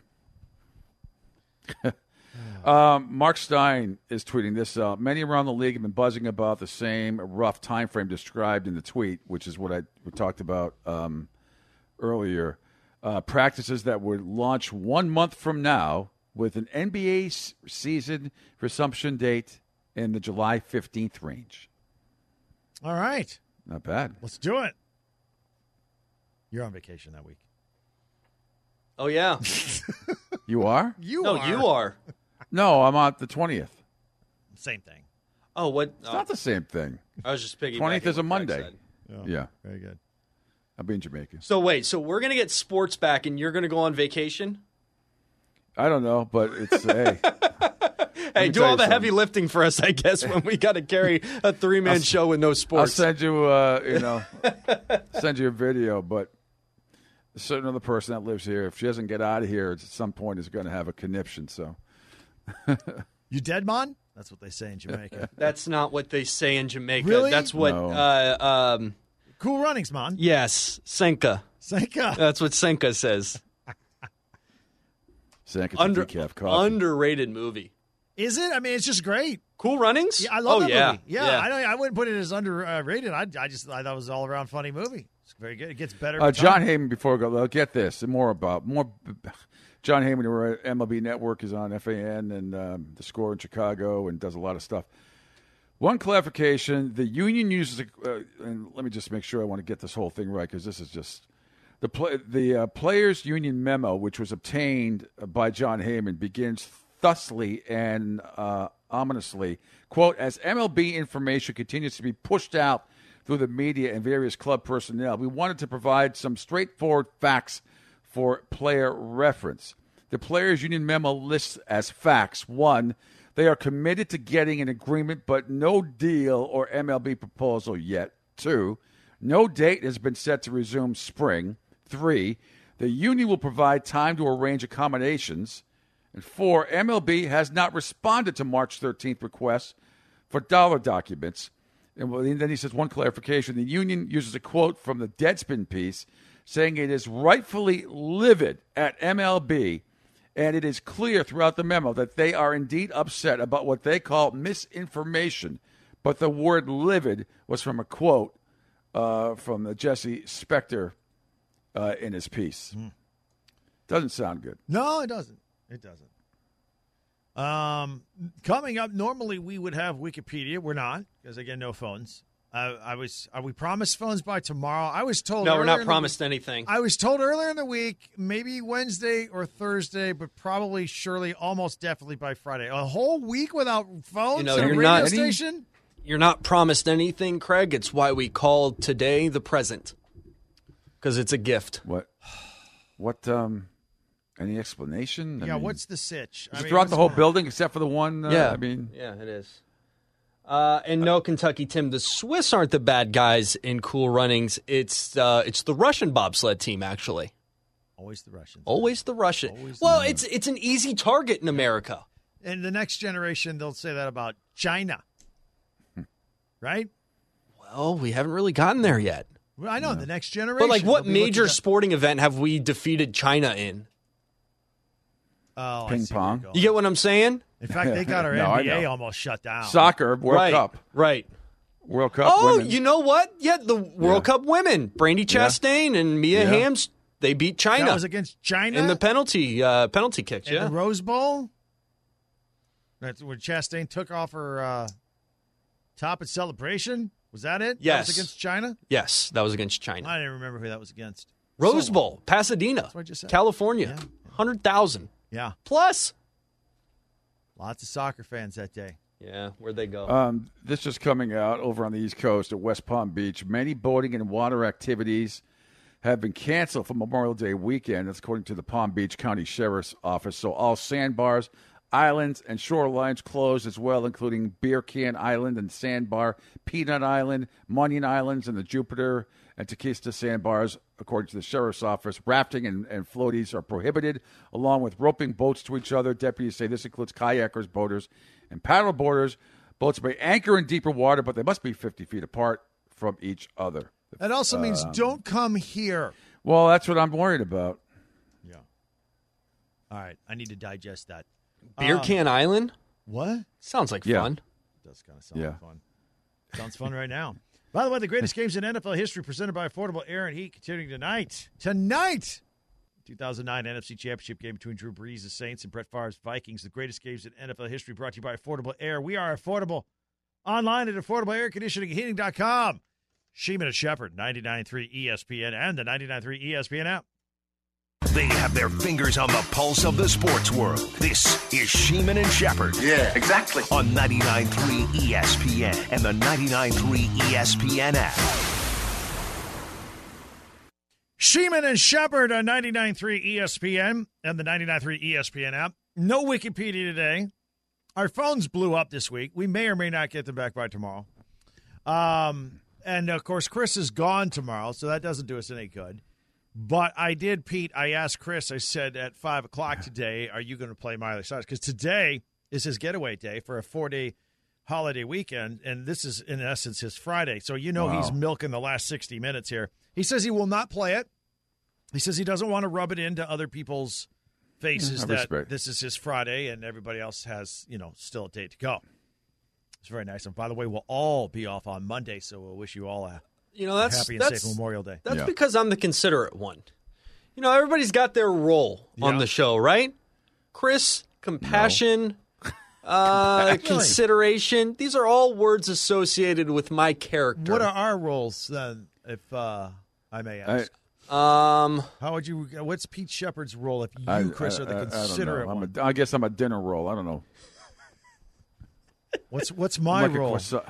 [SPEAKER 3] um, Mark Stein is tweeting this out. Many around the league have been buzzing about the same rough time frame described in the tweet, which is what I we talked about um, earlier. Uh, practices that would launch one month from now with an N B A s- season resumption date in the July fifteenth range.
[SPEAKER 2] All right,
[SPEAKER 3] Not bad.
[SPEAKER 2] let's do it. You're on vacation that week.
[SPEAKER 4] Oh, yeah.
[SPEAKER 3] You are?
[SPEAKER 2] You
[SPEAKER 4] No,
[SPEAKER 2] are.
[SPEAKER 4] you are.
[SPEAKER 3] No, I'm on the twentieth.
[SPEAKER 2] Same thing.
[SPEAKER 4] Oh, what?
[SPEAKER 3] It's
[SPEAKER 4] oh,
[SPEAKER 3] not the same thing.
[SPEAKER 4] I was just piggybacking.
[SPEAKER 3] twentieth is a
[SPEAKER 4] what Craig
[SPEAKER 3] Monday.
[SPEAKER 4] said.
[SPEAKER 2] Oh,
[SPEAKER 3] Yeah.
[SPEAKER 2] Very good.
[SPEAKER 3] I'll be in Jamaica.
[SPEAKER 4] So, wait. So, we're going to get sports back and you're going to go on vacation?
[SPEAKER 3] I don't know, but it's hey.
[SPEAKER 4] Hey,
[SPEAKER 3] me
[SPEAKER 4] do
[SPEAKER 3] tell
[SPEAKER 4] all
[SPEAKER 3] you
[SPEAKER 4] the heavy
[SPEAKER 3] something.
[SPEAKER 4] lifting for us, I guess, when we got to carry a three man show with no
[SPEAKER 3] I'll
[SPEAKER 4] sports.
[SPEAKER 3] send you, uh, you know, send you a video. But a certain other person that lives here, if she doesn't get out of here, at some point is going to have a conniption. So
[SPEAKER 2] You dead, Mon? That's what they say in Jamaica.
[SPEAKER 4] That's not what they say in Jamaica.
[SPEAKER 2] Really?
[SPEAKER 4] That's what,
[SPEAKER 3] No.
[SPEAKER 4] uh, um,
[SPEAKER 2] Cool runnings, Mon.
[SPEAKER 4] yes, Senka.
[SPEAKER 2] Senka.
[SPEAKER 4] That's what Senka says.
[SPEAKER 3] Sanka
[SPEAKER 4] Under,
[SPEAKER 3] decaf coffee.
[SPEAKER 4] underrated movie.
[SPEAKER 2] Is it? I mean, it's just great.
[SPEAKER 4] Cool Runnings?
[SPEAKER 2] Yeah, I love
[SPEAKER 4] oh,
[SPEAKER 2] that
[SPEAKER 4] yeah.
[SPEAKER 2] movie. Yeah, I don't. I wouldn't put it as underrated. I, I just I thought it was all around funny movie. It's very good. It gets better.
[SPEAKER 3] Uh,
[SPEAKER 2] with
[SPEAKER 3] John
[SPEAKER 2] time.
[SPEAKER 3] Heyman, before I go, uh, get this, and more about more. John Heyman, who at M L B Network, is on F A N and um, the Score in Chicago, and does a lot of stuff. One clarification: the union uses, uh, and let me just make sure I want to get this whole thing right because this is just the play, the uh, players' union memo, which was obtained by John Heyman, begins thusly and uh, ominously, quote, as M L B information continues to be pushed out through the media and various club personnel, we wanted to provide some straightforward facts for player reference. The Players Union memo lists as facts, one, they are committed to getting an agreement, but no deal or M L B proposal yet. Two, no date has been set to resume spring. Three, the union will provide time to arrange accommodations. And four, M L B has not responded to March thirteenth requests for dollar documents. And then he says one clarification. The union uses a quote from the Deadspin piece saying it is rightfully livid at M L B, and it is clear throughout the memo that they are indeed upset about what they call misinformation. But the word livid was from a quote uh, from the Jesse Spector uh, in his piece. Mm. Doesn't sound good.
[SPEAKER 2] No, it doesn't. It doesn't. Um, coming up, normally we would have Wikipedia. We're not, because, again, no phones. Uh, I was. Are we promised phones by tomorrow? I was told.
[SPEAKER 4] No, we're not promised anything.
[SPEAKER 2] I was told earlier in the week, maybe Wednesday or Thursday, but probably, surely, almost definitely by Friday. A whole week without phones.
[SPEAKER 4] You know,
[SPEAKER 2] at a
[SPEAKER 4] you're
[SPEAKER 2] radio
[SPEAKER 4] not
[SPEAKER 2] station.
[SPEAKER 4] You're not promised anything, Craig. It's why we called today the present, because it's a gift.
[SPEAKER 3] What? What? Um. Any explanation? I
[SPEAKER 2] yeah.
[SPEAKER 3] mean,
[SPEAKER 2] What's the sitch?
[SPEAKER 3] Is
[SPEAKER 2] I
[SPEAKER 3] it
[SPEAKER 2] mean,
[SPEAKER 3] throughout the whole
[SPEAKER 2] on?
[SPEAKER 3] building except for the one? Uh,
[SPEAKER 4] Yeah.
[SPEAKER 3] I mean,
[SPEAKER 4] yeah, it is. Uh, and no, Kentucky, Tim, the Swiss aren't the bad guys in Cool Runnings. It's uh, it's the Russian bobsled team, actually.
[SPEAKER 2] Always the Russians.
[SPEAKER 4] Always the Russian.
[SPEAKER 2] Always
[SPEAKER 4] well,
[SPEAKER 2] the
[SPEAKER 4] it's it's an easy target in America.
[SPEAKER 2] And the next generation, they'll say that about China, right?
[SPEAKER 4] Well, we haven't really gotten there yet.
[SPEAKER 2] Well, I know the next generation.
[SPEAKER 4] But like, what
[SPEAKER 2] they'll be
[SPEAKER 4] major
[SPEAKER 2] looking at-
[SPEAKER 4] sporting event have we defeated China in?
[SPEAKER 2] Oh, I
[SPEAKER 3] Ping
[SPEAKER 2] see where you're
[SPEAKER 3] pong.
[SPEAKER 2] going.
[SPEAKER 4] You get what I'm saying?
[SPEAKER 2] In fact, they got our
[SPEAKER 3] No, I
[SPEAKER 2] N B A
[SPEAKER 3] know.
[SPEAKER 2] almost shut down.
[SPEAKER 3] soccer, World
[SPEAKER 4] right,
[SPEAKER 3] Cup.
[SPEAKER 4] right.
[SPEAKER 3] World Cup.
[SPEAKER 4] Oh,
[SPEAKER 3] women.
[SPEAKER 4] you know what? Yeah, the World
[SPEAKER 3] Yeah.
[SPEAKER 4] Cup women, Brandy Chastain and Mia
[SPEAKER 3] Yeah.
[SPEAKER 4] Hamm, they beat China
[SPEAKER 2] That was against China
[SPEAKER 4] in the penalty uh, penalty kicks.
[SPEAKER 2] in
[SPEAKER 4] Yeah,
[SPEAKER 2] the Rose Bowl. That's when Chastain took off her uh, top at celebration. Was that it?
[SPEAKER 4] Yes.
[SPEAKER 2] That was against China.
[SPEAKER 4] yes, that was against China.
[SPEAKER 2] I didn't remember who that was against.
[SPEAKER 4] Rose
[SPEAKER 2] So-
[SPEAKER 4] Bowl, Pasadena,
[SPEAKER 2] what I just said.
[SPEAKER 4] California,
[SPEAKER 2] Yeah.
[SPEAKER 4] hundred thousand
[SPEAKER 2] Yeah,
[SPEAKER 4] plus.
[SPEAKER 2] lots of soccer fans that day.
[SPEAKER 4] Yeah, where'd they go?
[SPEAKER 3] Um, this is coming out over on the East Coast at West Palm Beach. Many boating and water activities have been canceled for Memorial Day weekend. That's according to the Palm Beach County Sheriff's Office. So all sandbars, islands, and shorelines closed as well, including Beer Can Island and Sandbar, Peanut Island, Munyon Islands, and the Jupiter and Tequista sandbars. According to the Sheriff's Office, rafting and, and floaties are prohibited, along with roping boats to each other. Deputies say this includes kayakers, boaters, and paddle boarders. Boats may anchor in deeper water, but they must be fifty feet apart from each other.
[SPEAKER 2] That also means don't come here.
[SPEAKER 3] Well, that's what I'm worried about.
[SPEAKER 2] Yeah. All right, I need to digest that.
[SPEAKER 4] Beer
[SPEAKER 2] um,
[SPEAKER 4] Can Island
[SPEAKER 2] What?
[SPEAKER 4] sounds like
[SPEAKER 3] Yeah.
[SPEAKER 4] fun.
[SPEAKER 2] Does kind of sound
[SPEAKER 3] Yeah.
[SPEAKER 2] fun. Sounds fun right now. By the way, the greatest games in N F L history presented by Affordable Air and Heat continuing tonight. Tonight! two thousand nine N F C Championship game between Drew Brees, the Saints, and Brett Favre's Vikings. The greatest games in N F L history brought to you by Affordable Air. We are affordable. Online at affordable air conditioning heating dot com. Sheeman and Shepherd, ninety-nine point three E S P N and the ninety-nine point three E S P N app.
[SPEAKER 1] They have their fingers on the pulse of the sports world. This is Sheeman and Shepherd.
[SPEAKER 5] Yeah, exactly.
[SPEAKER 1] On ninety-nine point three E S P N and the ninety-nine point three E S P N app.
[SPEAKER 2] Sheeman and Shepherd on ninety-nine point three E S P N and the ninety-nine point three E S P N app. No Wikipedia today. Our phones blew up this week. We may or may not get them back by tomorrow. Um, and, of course, Chris is gone tomorrow, so that doesn't do us any good. But I did, Pete, I asked Chris, I said at five o'clock today, are you going to play Miley Cyrus? Because today is his getaway day for a four-day holiday weekend, and this is, in essence, his Friday. So you know
[SPEAKER 3] Wow.
[SPEAKER 2] he's milking the last sixty minutes here. He says he will not play it. He says he doesn't want to rub it into other people's faces
[SPEAKER 3] I
[SPEAKER 2] that
[SPEAKER 3] respect.
[SPEAKER 2] this is his Friday and everybody else has, you know, still a date to go. It's very nice. And by the way, we'll all be off on Monday, so we'll wish you all a
[SPEAKER 4] You know, that's
[SPEAKER 2] happy and
[SPEAKER 4] that's,
[SPEAKER 2] safe Memorial Day.
[SPEAKER 4] That's
[SPEAKER 3] Yeah.
[SPEAKER 4] because I'm the considerate one. You know, everybody's got their role on
[SPEAKER 2] Yeah.
[SPEAKER 4] the show, right? Chris, compassion, uh, consideration. These are all words associated with my character.
[SPEAKER 2] What are our roles then, if uh, I may ask?
[SPEAKER 4] Um,
[SPEAKER 2] How would you? What's Pete Shepard's role if you,
[SPEAKER 3] I,
[SPEAKER 2] Chris,
[SPEAKER 3] I,
[SPEAKER 2] are the
[SPEAKER 3] I,
[SPEAKER 2] considerate
[SPEAKER 3] I, I,
[SPEAKER 2] one?
[SPEAKER 3] a, I guess I'm a dinner roll. I don't know.
[SPEAKER 2] What's what's my
[SPEAKER 3] Like a
[SPEAKER 2] role?
[SPEAKER 3] croissant.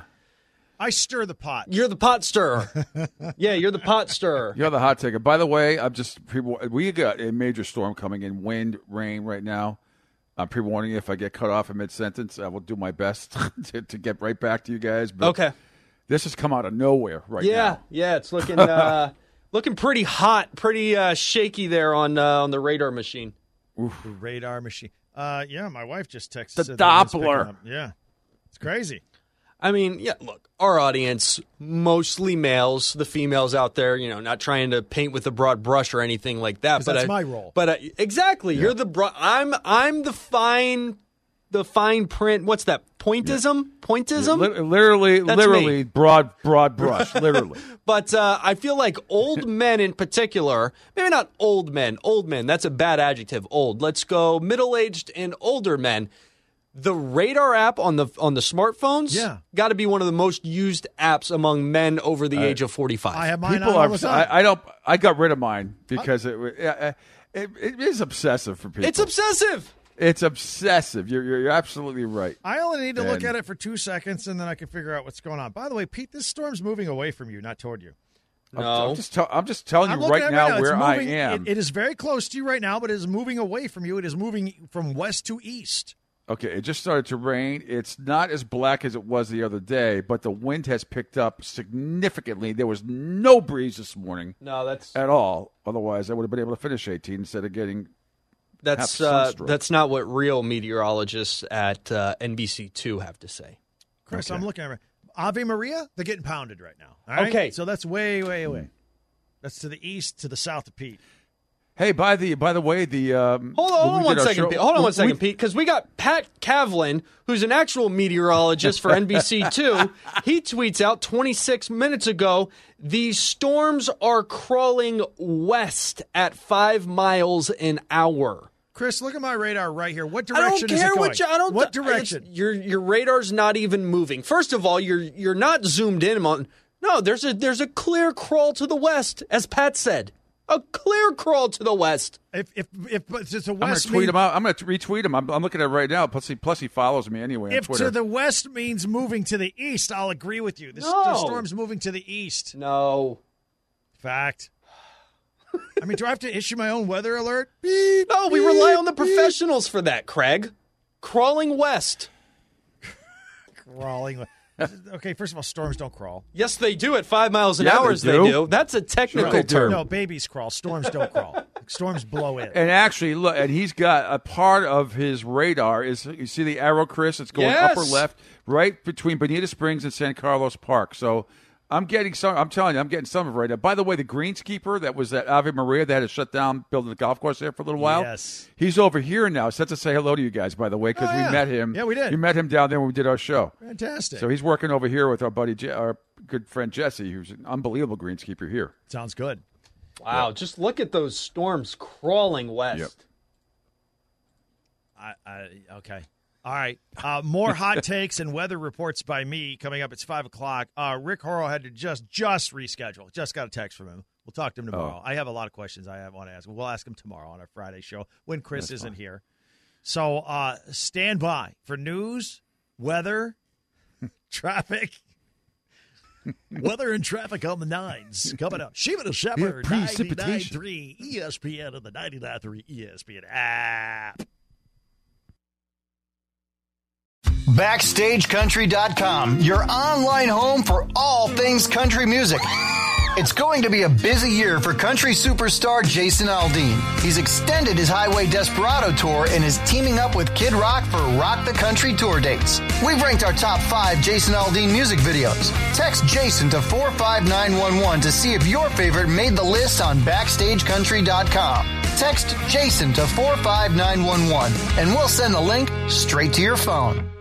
[SPEAKER 2] I stir the pot.
[SPEAKER 4] you're the pot stirrer. Yeah, you're the pot stirrer.
[SPEAKER 3] You're the hot taker. By the way, I'm just people. We got a major storm coming in, wind, rain right now. I'm pre-warning you. If I get cut off in mid-sentence, I will do my best to, to get right back to you guys. But
[SPEAKER 4] Okay.
[SPEAKER 3] this has come out of nowhere right
[SPEAKER 4] Yeah,
[SPEAKER 3] now.
[SPEAKER 4] yeah, it's looking uh, looking pretty hot, pretty uh, shaky there on uh, on the radar machine.
[SPEAKER 2] The radar machine. Uh, yeah, my wife just texted.
[SPEAKER 3] The
[SPEAKER 2] said that it was picking
[SPEAKER 3] Doppler.
[SPEAKER 2] up. Yeah, it's crazy.
[SPEAKER 4] I mean, yeah, look, our audience, mostly males, the females out there, you know, not trying to paint with a broad brush or anything like that.
[SPEAKER 2] 'Cause
[SPEAKER 4] But
[SPEAKER 2] that's
[SPEAKER 4] I,
[SPEAKER 2] my role.
[SPEAKER 4] But I, exactly, you're the bro- I'm I'm the fine the fine print. What's that? Pointism? Pointism?
[SPEAKER 3] Li- literally,
[SPEAKER 4] That's
[SPEAKER 3] literally
[SPEAKER 4] me.
[SPEAKER 3] broad, broad brush. Literally.
[SPEAKER 4] But uh, I feel like old men in particular, maybe not old men, old men, that's a bad adjective, old. Let's go middle-aged and older men. The radar app on the on the smartphones
[SPEAKER 2] Yeah.
[SPEAKER 4] got to be one of the most used apps among men over the age of forty-five.
[SPEAKER 2] I have mine
[SPEAKER 3] People
[SPEAKER 2] on all
[SPEAKER 3] are.
[SPEAKER 2] the time.
[SPEAKER 3] I, I don't. I got rid of mine because it, it, it it is obsessive for people.
[SPEAKER 4] It's obsessive.
[SPEAKER 3] It's obsessive. You're you're, you're absolutely right.
[SPEAKER 2] I only need to look
[SPEAKER 3] And-
[SPEAKER 2] at it for two seconds, and then I can figure out what's going on. By the way, Pete, this storm's moving away from you, not toward you.
[SPEAKER 3] I'm,
[SPEAKER 4] No.
[SPEAKER 3] I'm just. Tell, I'm just telling
[SPEAKER 2] I'm
[SPEAKER 3] you
[SPEAKER 2] looking
[SPEAKER 3] right
[SPEAKER 2] at it
[SPEAKER 3] now,
[SPEAKER 2] It's
[SPEAKER 3] where
[SPEAKER 2] moving-
[SPEAKER 3] I am.
[SPEAKER 2] It, it is very close to you right now, but it is moving away from you. It is moving from west to east.
[SPEAKER 3] Okay, it just started to rain. It's not as black as it was the other day, but the wind has picked up significantly. There was no breeze this morning
[SPEAKER 4] No, that's
[SPEAKER 3] at all. Otherwise, I would have been able to finish eighteen instead of getting.
[SPEAKER 4] that's
[SPEAKER 3] have
[SPEAKER 4] uh,
[SPEAKER 3] sunstroke.
[SPEAKER 4] that's not what real meteorologists at uh, N B C two have to say.
[SPEAKER 2] Chris,
[SPEAKER 3] Okay.
[SPEAKER 2] I'm looking at it. Ave Maria, they're getting pounded right now. All right?
[SPEAKER 4] Okay.
[SPEAKER 2] So that's way, way away. That's to the east, to the south of Pete.
[SPEAKER 3] Hey, by the by the way, the um,
[SPEAKER 4] Hold on,
[SPEAKER 3] when
[SPEAKER 4] hold on
[SPEAKER 3] we
[SPEAKER 4] one
[SPEAKER 3] did our
[SPEAKER 4] second,
[SPEAKER 3] show-
[SPEAKER 4] Pete. Hold on
[SPEAKER 3] we-
[SPEAKER 4] one second,
[SPEAKER 3] we-
[SPEAKER 4] Pete, because we got Pat Kavlin, who's an actual meteorologist for N B C two. He tweets out twenty-six minutes ago, the storms are crawling west at five miles an hour.
[SPEAKER 2] Chris, look at my radar right here. What
[SPEAKER 4] I don't
[SPEAKER 2] direction is it
[SPEAKER 4] care
[SPEAKER 2] going?
[SPEAKER 4] what you, I don't.
[SPEAKER 2] what
[SPEAKER 4] it's-
[SPEAKER 2] direction?
[SPEAKER 4] Your your radar's not even moving. First of all, you're you're not zoomed in on. No, there's a there's a clear crawl to the west, as Pat said. A clear crawl to the west.
[SPEAKER 2] If if if but to the
[SPEAKER 3] I'm going
[SPEAKER 2] west
[SPEAKER 3] to tweet
[SPEAKER 2] mean-
[SPEAKER 3] him out. I'm going to retweet him. I'm, I'm looking at it right now. Plus, he, plus he follows me anyway on
[SPEAKER 2] if
[SPEAKER 3] Twitter.
[SPEAKER 2] to the west means moving to the east, I'll agree with you. This,
[SPEAKER 4] No.
[SPEAKER 2] the storm's moving to the east.
[SPEAKER 4] No.
[SPEAKER 2] Fact. I mean, do I have to issue my own weather alert? Beep,
[SPEAKER 4] No, we
[SPEAKER 2] beep,
[SPEAKER 4] rely on the
[SPEAKER 2] beep.
[SPEAKER 4] professionals for that, Craig. Crawling west.
[SPEAKER 2] Crawling. Okay, first of all, storms don't crawl.
[SPEAKER 4] Yes, they do at five miles an
[SPEAKER 3] Yeah,
[SPEAKER 4] hour.
[SPEAKER 3] they
[SPEAKER 4] as they
[SPEAKER 3] do.
[SPEAKER 4] do. That's a technical
[SPEAKER 3] Sure they do.
[SPEAKER 4] term.
[SPEAKER 2] No, babies crawl. Storms don't crawl. Storms blow in.
[SPEAKER 3] And actually, look, and he's got a part of his radar is you see the arrow, Chris? It's going
[SPEAKER 4] Yes.
[SPEAKER 3] upper left, right between Bonita Springs and San Carlos Park. So I'm getting some. I'm telling you, I'm getting some of it right now. By the way, the greenskeeper that was at Ave Maria that had to shut down building the golf course there for a little while.
[SPEAKER 2] Yes.
[SPEAKER 3] He's over here now. Set to say hello to you guys, by the way, because
[SPEAKER 2] Oh,
[SPEAKER 3] we
[SPEAKER 2] yeah.
[SPEAKER 3] met him.
[SPEAKER 2] Yeah, we did.
[SPEAKER 3] We met him down there when we did our show.
[SPEAKER 2] Fantastic.
[SPEAKER 3] So he's working over here with our buddy, Je- our good friend Jesse, who's an unbelievable greenskeeper here.
[SPEAKER 2] Sounds good.
[SPEAKER 4] Wow, just look at those storms crawling west.
[SPEAKER 3] Yep.
[SPEAKER 2] I, I okay. All right. Uh, more hot takes and weather reports by me coming up. It's five o'clock. Uh, Rick Horrow had to just just reschedule. Just got a text from him. We'll talk to him tomorrow.
[SPEAKER 3] Oh.
[SPEAKER 2] I have a lot of questions I want to ask him. We'll ask him tomorrow on our Friday show when Chris
[SPEAKER 3] That's
[SPEAKER 2] isn't
[SPEAKER 3] fine.
[SPEAKER 2] here. So uh, stand by for news, weather, traffic. Weather and traffic on the nines coming up. Sheeman and Shepherd,
[SPEAKER 3] Yeah,
[SPEAKER 2] ninety-nine point
[SPEAKER 3] precipitation.
[SPEAKER 2] three E S P N and the ninety-nine point three E S P N app.
[SPEAKER 5] Backstage Country dot com, your online home for all things country music. It's going to be a busy year for country superstar Jason Aldean. He's extended his Highway Desperado tour and is teaming up with Kid Rock for Rock the Country tour dates. We've ranked our top five Jason Aldean music videos. Text Jason to four five nine one one to see if your favorite made the list on Backstage Country dot com. Text Jason to four five nine one one and we'll send the link straight to your phone.